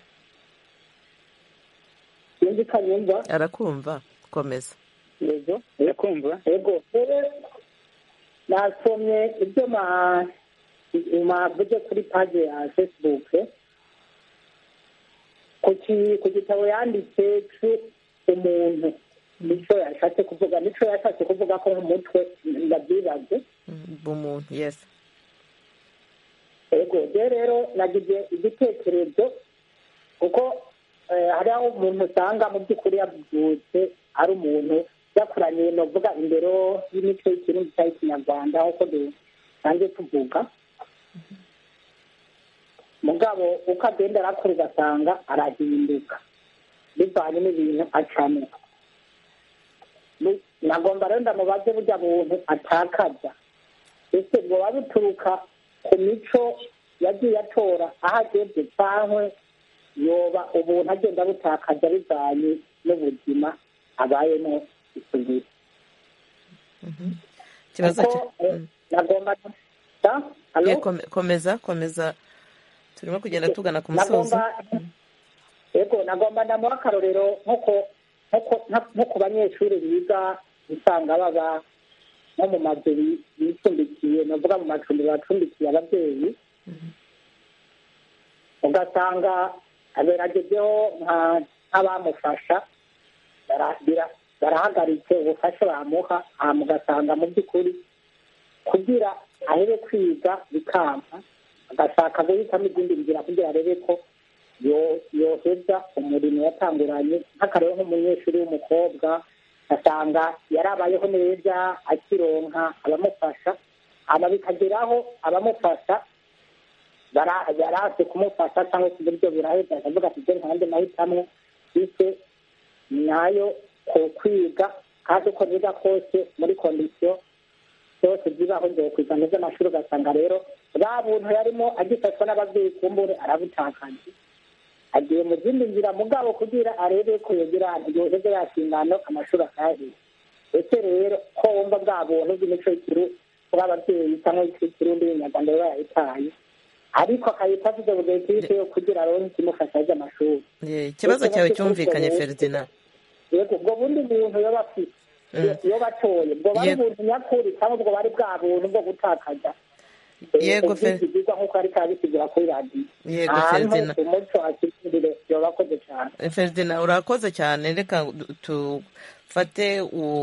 [SPEAKER 5] Sinzi kanyumva?
[SPEAKER 2] Arakumva. Komeza.
[SPEAKER 5] Yego.
[SPEAKER 4] Arakumva.
[SPEAKER 5] Yego. Nasomye ibyo mavuze kuri page ya Facebook ku gitabo yanditse umuntu nicyo yashatse kuvuga nicyo yashatse kuvuga ko nk'umutwe ndabyibaze
[SPEAKER 2] umuntu. Yes.
[SPEAKER 5] Yego rero nagize igitekerezo kuko hari aho umuntu usanga mu by'ukuri yabyutse ari umuntu yakuranye novuga imbere y'imico y'ikirundi cyangwa ikinyarwanda uko dusanzwe tuvuga. mugabo uko agenda arakura ugasanga arahinduka bivanye n'ibintu acamo. Nagomba rero ndamubaze burya buntu atakaza ese bwoba bituruka ku mico yagiye atora aho ageze cyangwa yoba ubuntu agenda butakaza bivanye n'ubuzima abayemo isugi.
[SPEAKER 2] Kibazo
[SPEAKER 5] nagomba
[SPEAKER 2] komeza komeza turimo kugenda tugana ku musozi.
[SPEAKER 5] Yego nagomba ndamuha akarorero nk'uko nko ku banyeshuri biga usanga baba nko mu mazu bicumbikiye navuga mu macumbi bacumbikiye ababyeyi ugasanga aberagezeho nk'abamufasha barahagaritse ubufasha bamuha hama ugasanga mu by'ukuri kugira ahebe kwiga bikamba agashaka guhitamo izindi nzira kugira arebe ko yoheza umurimo yatanguranye nk'akarero nk'umunyeshuri w'umukobwa asanga yarabayeho neza akironka abamufasha hama bikageraho abamufasha barase kumufasha cyangwa ku buryo buraheza akavuga ati nkanjye nahitamo bise nayo ku kwiga kandi uko biga kose muri kondisiyo zose zibaho ngiye kwiga neza amashuri ugasanga rero bwa buntu yarimo agifashwa n'ababyeyi kumbure arabutakaje agiye mu zindi nzira mugabo kugira arebe ko yogira yoheze yashingano amashuri akayahiye. Ese rero ko wumva bwa buntu bw'imico y'ikiru kuba ababyeyi cyangwa ikirundi y'inyarwanda biba yayitaye ariko akayita avuze bugihe kibise yo kugira aronke ikimufasha ajya amashuri.
[SPEAKER 2] Ikibazo cyawe cyumvikanye Ferdinand.
[SPEAKER 5] Yego ubwo bundi buntu yoba afite iyo batoye ubwo bari buntu nyakuri cyangwa ubwo bari bwa buntu bwo gutakaza.
[SPEAKER 2] Yego Ferdinand
[SPEAKER 5] nkuko ari kabisigura kuri radio.
[SPEAKER 2] Yego Ferdinand
[SPEAKER 5] umuco akikirire yobakoze cyane.
[SPEAKER 2] Ferdinand urakoze cyane reka tufate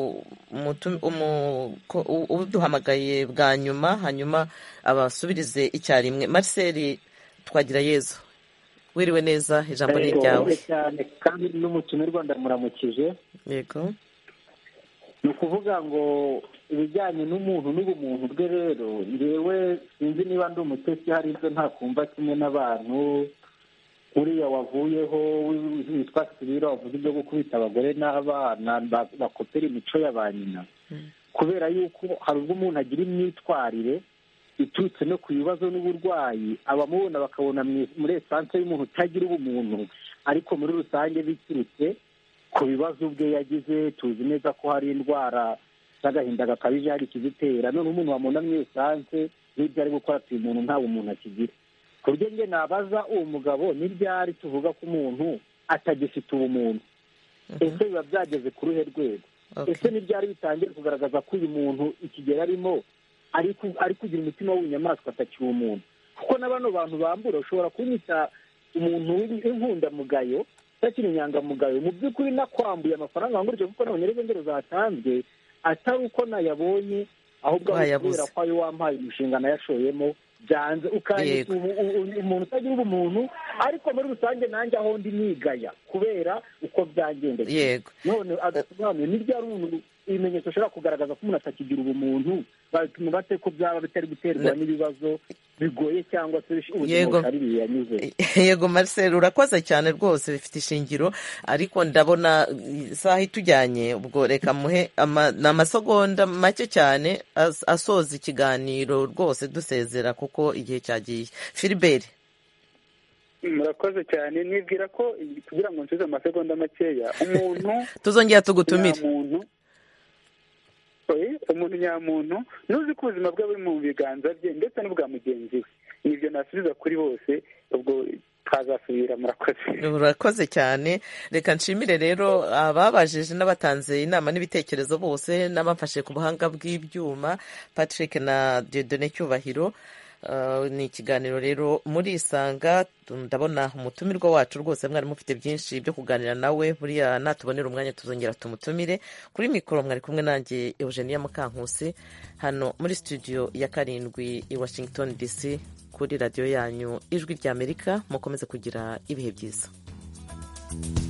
[SPEAKER 2] uduhamagaye bwa nyuma hanyuma abasubirize icyarimwe. Marcel twagira Yezu wiriwe neza ijambo ni ryawe.
[SPEAKER 13] Cyane kandi n'umutumirwa ndamuramukije.
[SPEAKER 2] Yego
[SPEAKER 13] ni ukuvuga ngo ibijyanye n'umuntu n'ubumuntu bwe rero ngewe sinzi niba ndi umutesi hari ibyo ntakumva kimwe n'abantu uriya wavuyeho witwa Sirira wavuze ibyo gukubita abagore n'abana bakopera imico ya ba nyina kubera yuko hari ubwo umuntu agira imyitwarire iturutse no ku bibazo n'uburwayi abamubona bakabona muri esanse y'umuntu utagira ubumuntu ariko muri rusange biturutse ku bibazo bwe yagize. Tuzi neza ko hari indwara z'agahinda gakabije hari ikizitera none umuntu wamubona muri esanse n'ibyo ari gukora ati umuntu nta bumuntu akigira. ku buryo njye nabaza uwo mugabo ni ryari tuvuga ko umuntu atagifite ubumuntu ese biba byageze ku ruhe rwego ese ni ryari bitangiye kugaragaza ko uyu muntu ikigero arimo ari kugira umutima w'inyamaswa atakiri umuntu kuko na bano bantu bambura ushobora kunyita umuntu w'inkundamugayo utakiri inyangamugayo mu by'ukuri nakwambuye amafaranga wangurije kuko nabonye ari ngero zatanzwe atari uko nayabonye ahubwo kubera ko ayo wampaye umushinga nayashoyemo byanze ukanyita umuntu utagira ubumuntu ariko muri rusange nanjye aho ndi nigaya kubera uko byagendeye none agasobanura ni ryari umuntu ibimenyetso ushobora kugaragaza ko umuntu atakigira ubumuntu batuma bate ko byaba bitari guterwa n'ibibazo bigoye cyangwa se ubuzima butari yanyuze.
[SPEAKER 2] Yego Marcel urakoze cyane rwose bifite ishingiro ariko ndabona isaha itujyanye ubwo reka muhe ni amasegonda make cyane asoza ikiganiro rwose dusezera kuko igihe cyagiye. Philbert
[SPEAKER 4] murakoze cyane nibwira ko kugira ngo nsubize amasegonda makeya umuntu
[SPEAKER 2] tuzongera tugutumire
[SPEAKER 4] umuntu nyamuntu nuzi ko ubuzima bwe buri mu biganza bye ndetse n'ubwa mugenzi we nibyo nasubiza kuri bose ubwo twazasubira. murakoze
[SPEAKER 2] urakoze cyane reka nshimire rero ababajije n'abatanze inama n'ibitekerezo bose n'abafashe ku buhanga bw'ibyuma Patrick na Dieudonné Cyubahiro. Ni ikiganiro rero muri isanga ndabona umutumirwa wacu rwose mwari mufite byinshi byo kuganira nawe buriya natubonera umwanya tuzongera tumutumire. Kuri mikoro mwari kumwe nanjye Eugenia Mukankusi hano muri studio ya karindwi i Washington D C kuri radiyo yanyu ijwi ry'Amerika. Mukomeze kugira ibihe byiza.